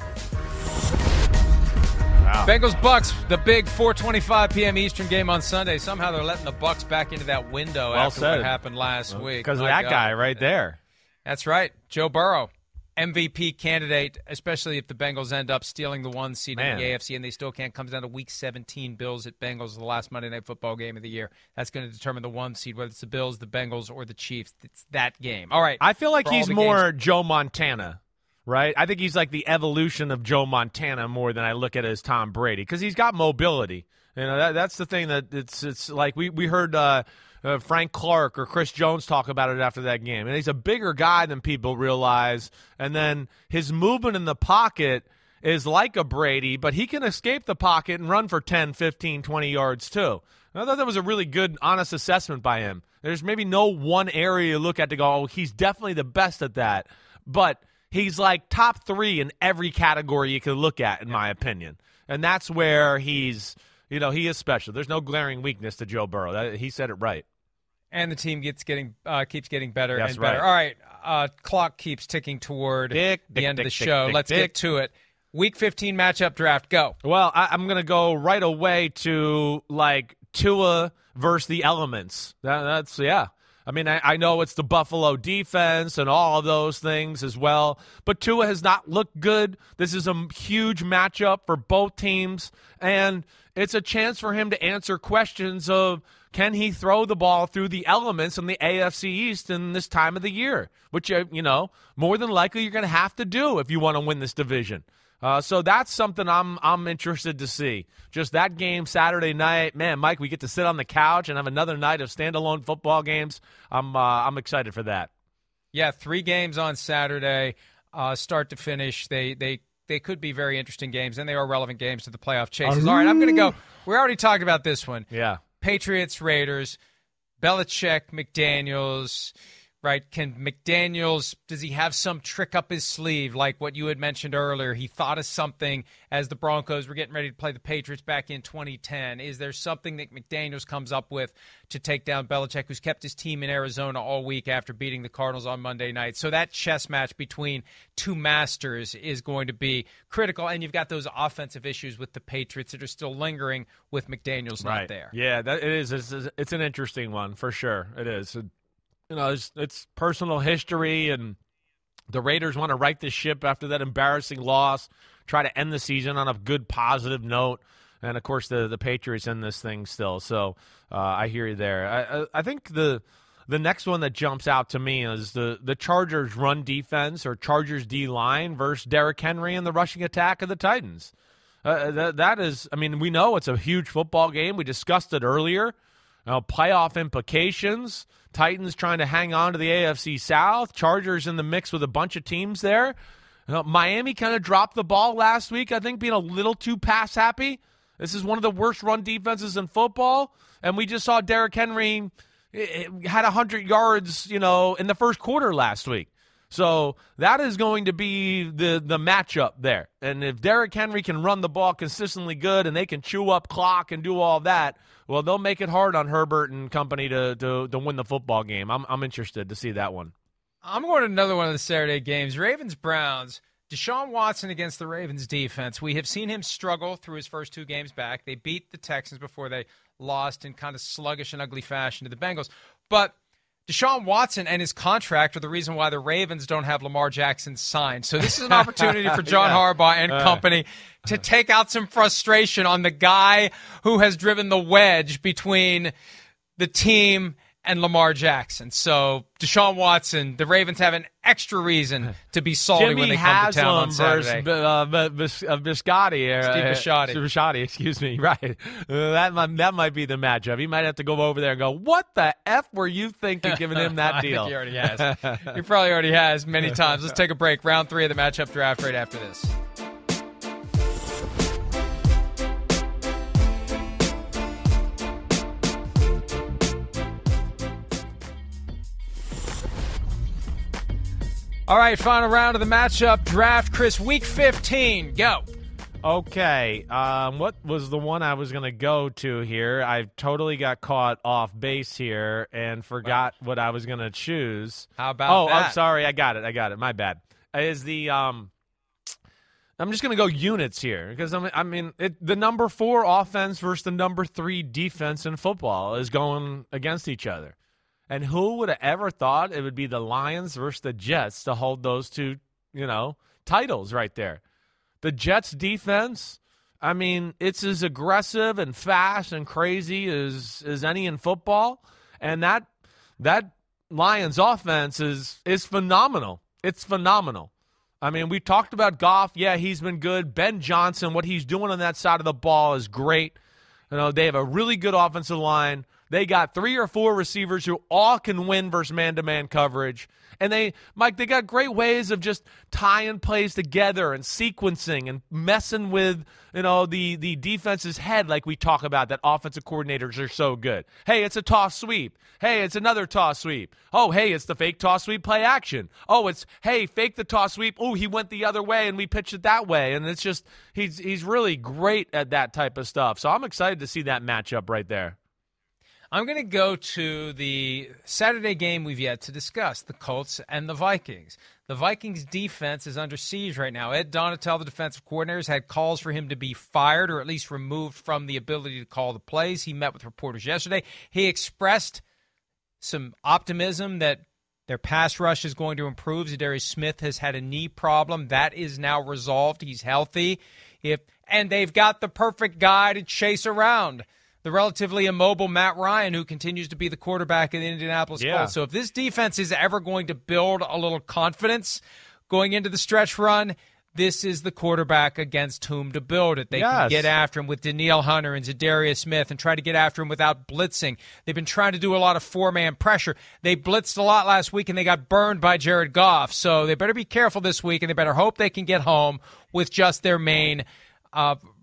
Wow. Bengals-Bucks, the big 4:25 p.m. Eastern game on Sunday. Somehow they're letting the Bucks back into that window after what happened last week. Because of that guy right there. That's right, Joe Burrow. MVP candidate, especially if the Bengals end up stealing the 1 seed in the AFC, and they still can't. Comes down to Week 17, Bills at Bengals, the last Monday Night Football game of the year. That's going to determine the 1 seed, whether it's the Bills, the Bengals, or the Chiefs. It's that game. All right. I feel like he's more Joe Montana, right? I think he's like the evolution of Joe Montana more than I look at it as Tom Brady, because he's got mobility. That's the thing that it's like we heard Frank Clark or Chris Jones talk about it after that game. And he's a bigger guy than people realize. And then his movement in the pocket is like a Brady, but he can escape the pocket and run for 10, 15, 20 yards too. I thought that was a really good, honest assessment by him. There's maybe no one area you look at to go, he's definitely the best at that. But he's like top 3 in every category you could look at, in my opinion. And that's where he's, he is special. There's no glaring weakness to Joe Burrow. He said it right. And the team keeps getting better and better. Right. All right, clock keeps ticking toward the end of the show. Let's get to it. Week 15 matchup draft, go. Well, I'm going to go right away to, Tua versus the elements. That's. I mean, I know it's the Buffalo defense and all of those things as well, but Tua has not looked good. This is a huge matchup for both teams, and it's a chance for him to answer questions of, can he throw the ball through the elements in the AFC East in this time of the year, which, more than likely you're going to have to do if you want to win this division. So that's something I'm interested to see. Just that game Saturday night, man, Mike, we get to sit on the couch and have another night of standalone football games. I'm excited for that. Yeah, 3 games on Saturday, start to finish. They could be very interesting games, and they are relevant games to the playoff chases. All right, I'm going to go. We already talked about this one. Yeah. Patriots, Raiders, Belichick, McDaniels, right? Can McDaniels, does he have some trick up his sleeve like what you had mentioned earlier? He thought of something as the Broncos were getting ready to play the Patriots back in 2010. Is there something that McDaniels comes up with to take down Belichick, who's kept his team in Arizona all week after beating the Cardinals on Monday night? So that chess match between two masters is going to be critical, and you've got those offensive issues with the Patriots that are still lingering with McDaniels not there. Yeah, it is. It's an interesting one for sure. It is. It's personal history, and the Raiders want to right the ship after that embarrassing loss, try to end the season on a good, positive note. And, of course, the Patriots in this thing still. So I hear you there. I think the next one that jumps out to me is the Chargers' run defense or Chargers' D-line versus Derrick Henry and the rushing attack of the Titans. That is, I mean, we know it's a huge football game. We discussed it earlier. Playoff implications. Titans trying to hang on to the AFC South. Chargers in the mix with a bunch of teams there. Miami kind of dropped the ball last week, I think, being a little too pass happy. This is one of the worst run defenses in football. And we just saw Derrick Henry had 100 yards, in the first quarter last week. So that is going to be the matchup there. And if Derrick Henry can run the ball consistently good and they can chew up clock and do all that, well, they'll make it hard on Herbert and company to win the football game. I'm interested to see that one. I'm going to another one of the Saturday games. Ravens-Browns. Deshaun Watson against the Ravens defense. We have seen him struggle through his first two games back. They beat the Texans before they lost in kind of sluggish and ugly fashion to the Bengals. But Deshaun Watson and his contract are the reason why the Ravens don't have Lamar Jackson signed. So this is an opportunity for John Harbaugh and company to take out some frustration on the guy who has driven the wedge between the team and Lamar Jackson. So Deshaun Watson, the Ravens have an extra reason to be salty Jimmy when they come to town on Saturday. Biscotti. Steve Bisciotti, excuse me. Right. That might be the matchup. He might have to go over there and go, what the F were you thinking giving him that deal? I think he already has. He probably already has many times. Let's take a break. Round 3 of the matchup draft right after this. All right, final round of the matchup draft. Chris, week 15, go. Okay, what was the one I was going to go to here? I totally got caught off base here and forgot what I was going to choose. How about that? Oh, I'm sorry. I got it. My bad. Is the I'm just going to go units here because, the number 4 offense versus the number 3 defense in football is going against each other. And who would have ever thought it would be the Lions versus the Jets to hold those two, titles right there? The Jets defense, it's as aggressive and fast and crazy as any in football. And that Lions offense is phenomenal. It's phenomenal. We talked about Goff. Yeah, he's been good. Ben Johnson, what he's doing on that side of the ball is great. They have a really good offensive line. They got 3 or 4 receivers who all can win versus man-to-man coverage. And they got great ways of just tying plays together and sequencing and messing with, the defense's head like we talk about, that offensive coordinators are so good. Hey, it's a toss sweep. Hey, it's another toss sweep. Oh, hey, it's the fake toss sweep play action. Oh, it's, hey, fake the toss sweep. Oh, he went the other way and we pitched it that way. And it's just, he's really great at that type of stuff. So I'm excited to see that matchup right there. I'm going to go to the Saturday game we've yet to discuss, the Colts and the Vikings. The Vikings defense is under siege right now. Ed Donatel, the defensive coordinator, has had calls for him to be fired or at least removed from the ability to call the plays. He met with reporters yesterday. He expressed some optimism that their pass rush is going to improve. Zadarius Smith has had a knee problem. That is now resolved. He's healthy. And they've got the perfect guy to chase around. The relatively immobile Matt Ryan, who continues to be the quarterback in the Indianapolis Colts. So if this defense is ever going to build a little confidence going into the stretch run, this is the quarterback against whom to build it. They can get after him with Danielle Hunter and Zadarius Smith and try to get after him without blitzing. They've been trying to do a lot of 4-man pressure. They blitzed a lot last week, and they got burned by Jared Goff. So they better be careful this week, and they better hope they can get home with just their main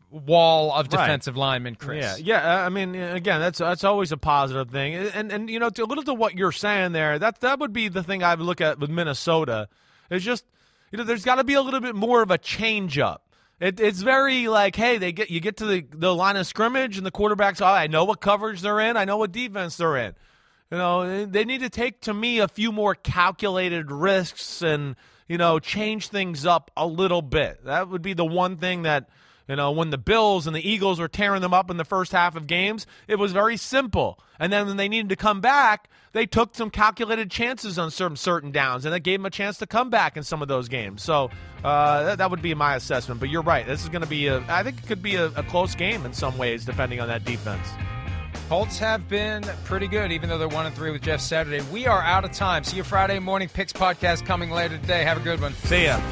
wall of defensive linemen, Chris. Yeah. I mean, again, that's always a positive thing. And to a little to what you're saying there, that would be the thing I would look at with Minnesota. It's just, there's got to be a little bit more of a change up. It's very like, hey, you get to the line of scrimmage and the quarterback's, I know what coverage they're in, I know what defense they're in. They need to take, to me, a few more calculated risks and, change things up a little bit. That would be the one thing that, when the Bills and the Eagles were tearing them up in the first half of games, it was very simple. And then when they needed to come back, they took some calculated chances on certain downs, and that gave them a chance to come back in some of those games. So that would be my assessment. But you're right. This is going to be I think it could be a close game in some ways, depending on that defense. Colts have been pretty good, even though they're 1-3 with Jeff Saturday. We are out of time. See you Friday morning. Picks podcast coming later today. Have a good one. See ya.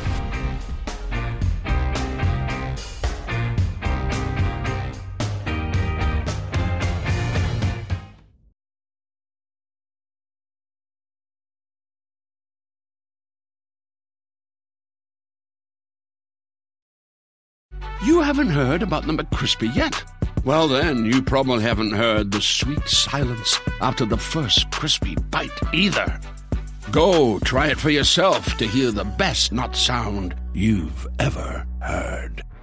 You haven't heard about the McCrispy yet? Well, then, you probably haven't heard the sweet silence after the first crispy bite either. Go try it for yourself to hear the best nut sound you've ever heard.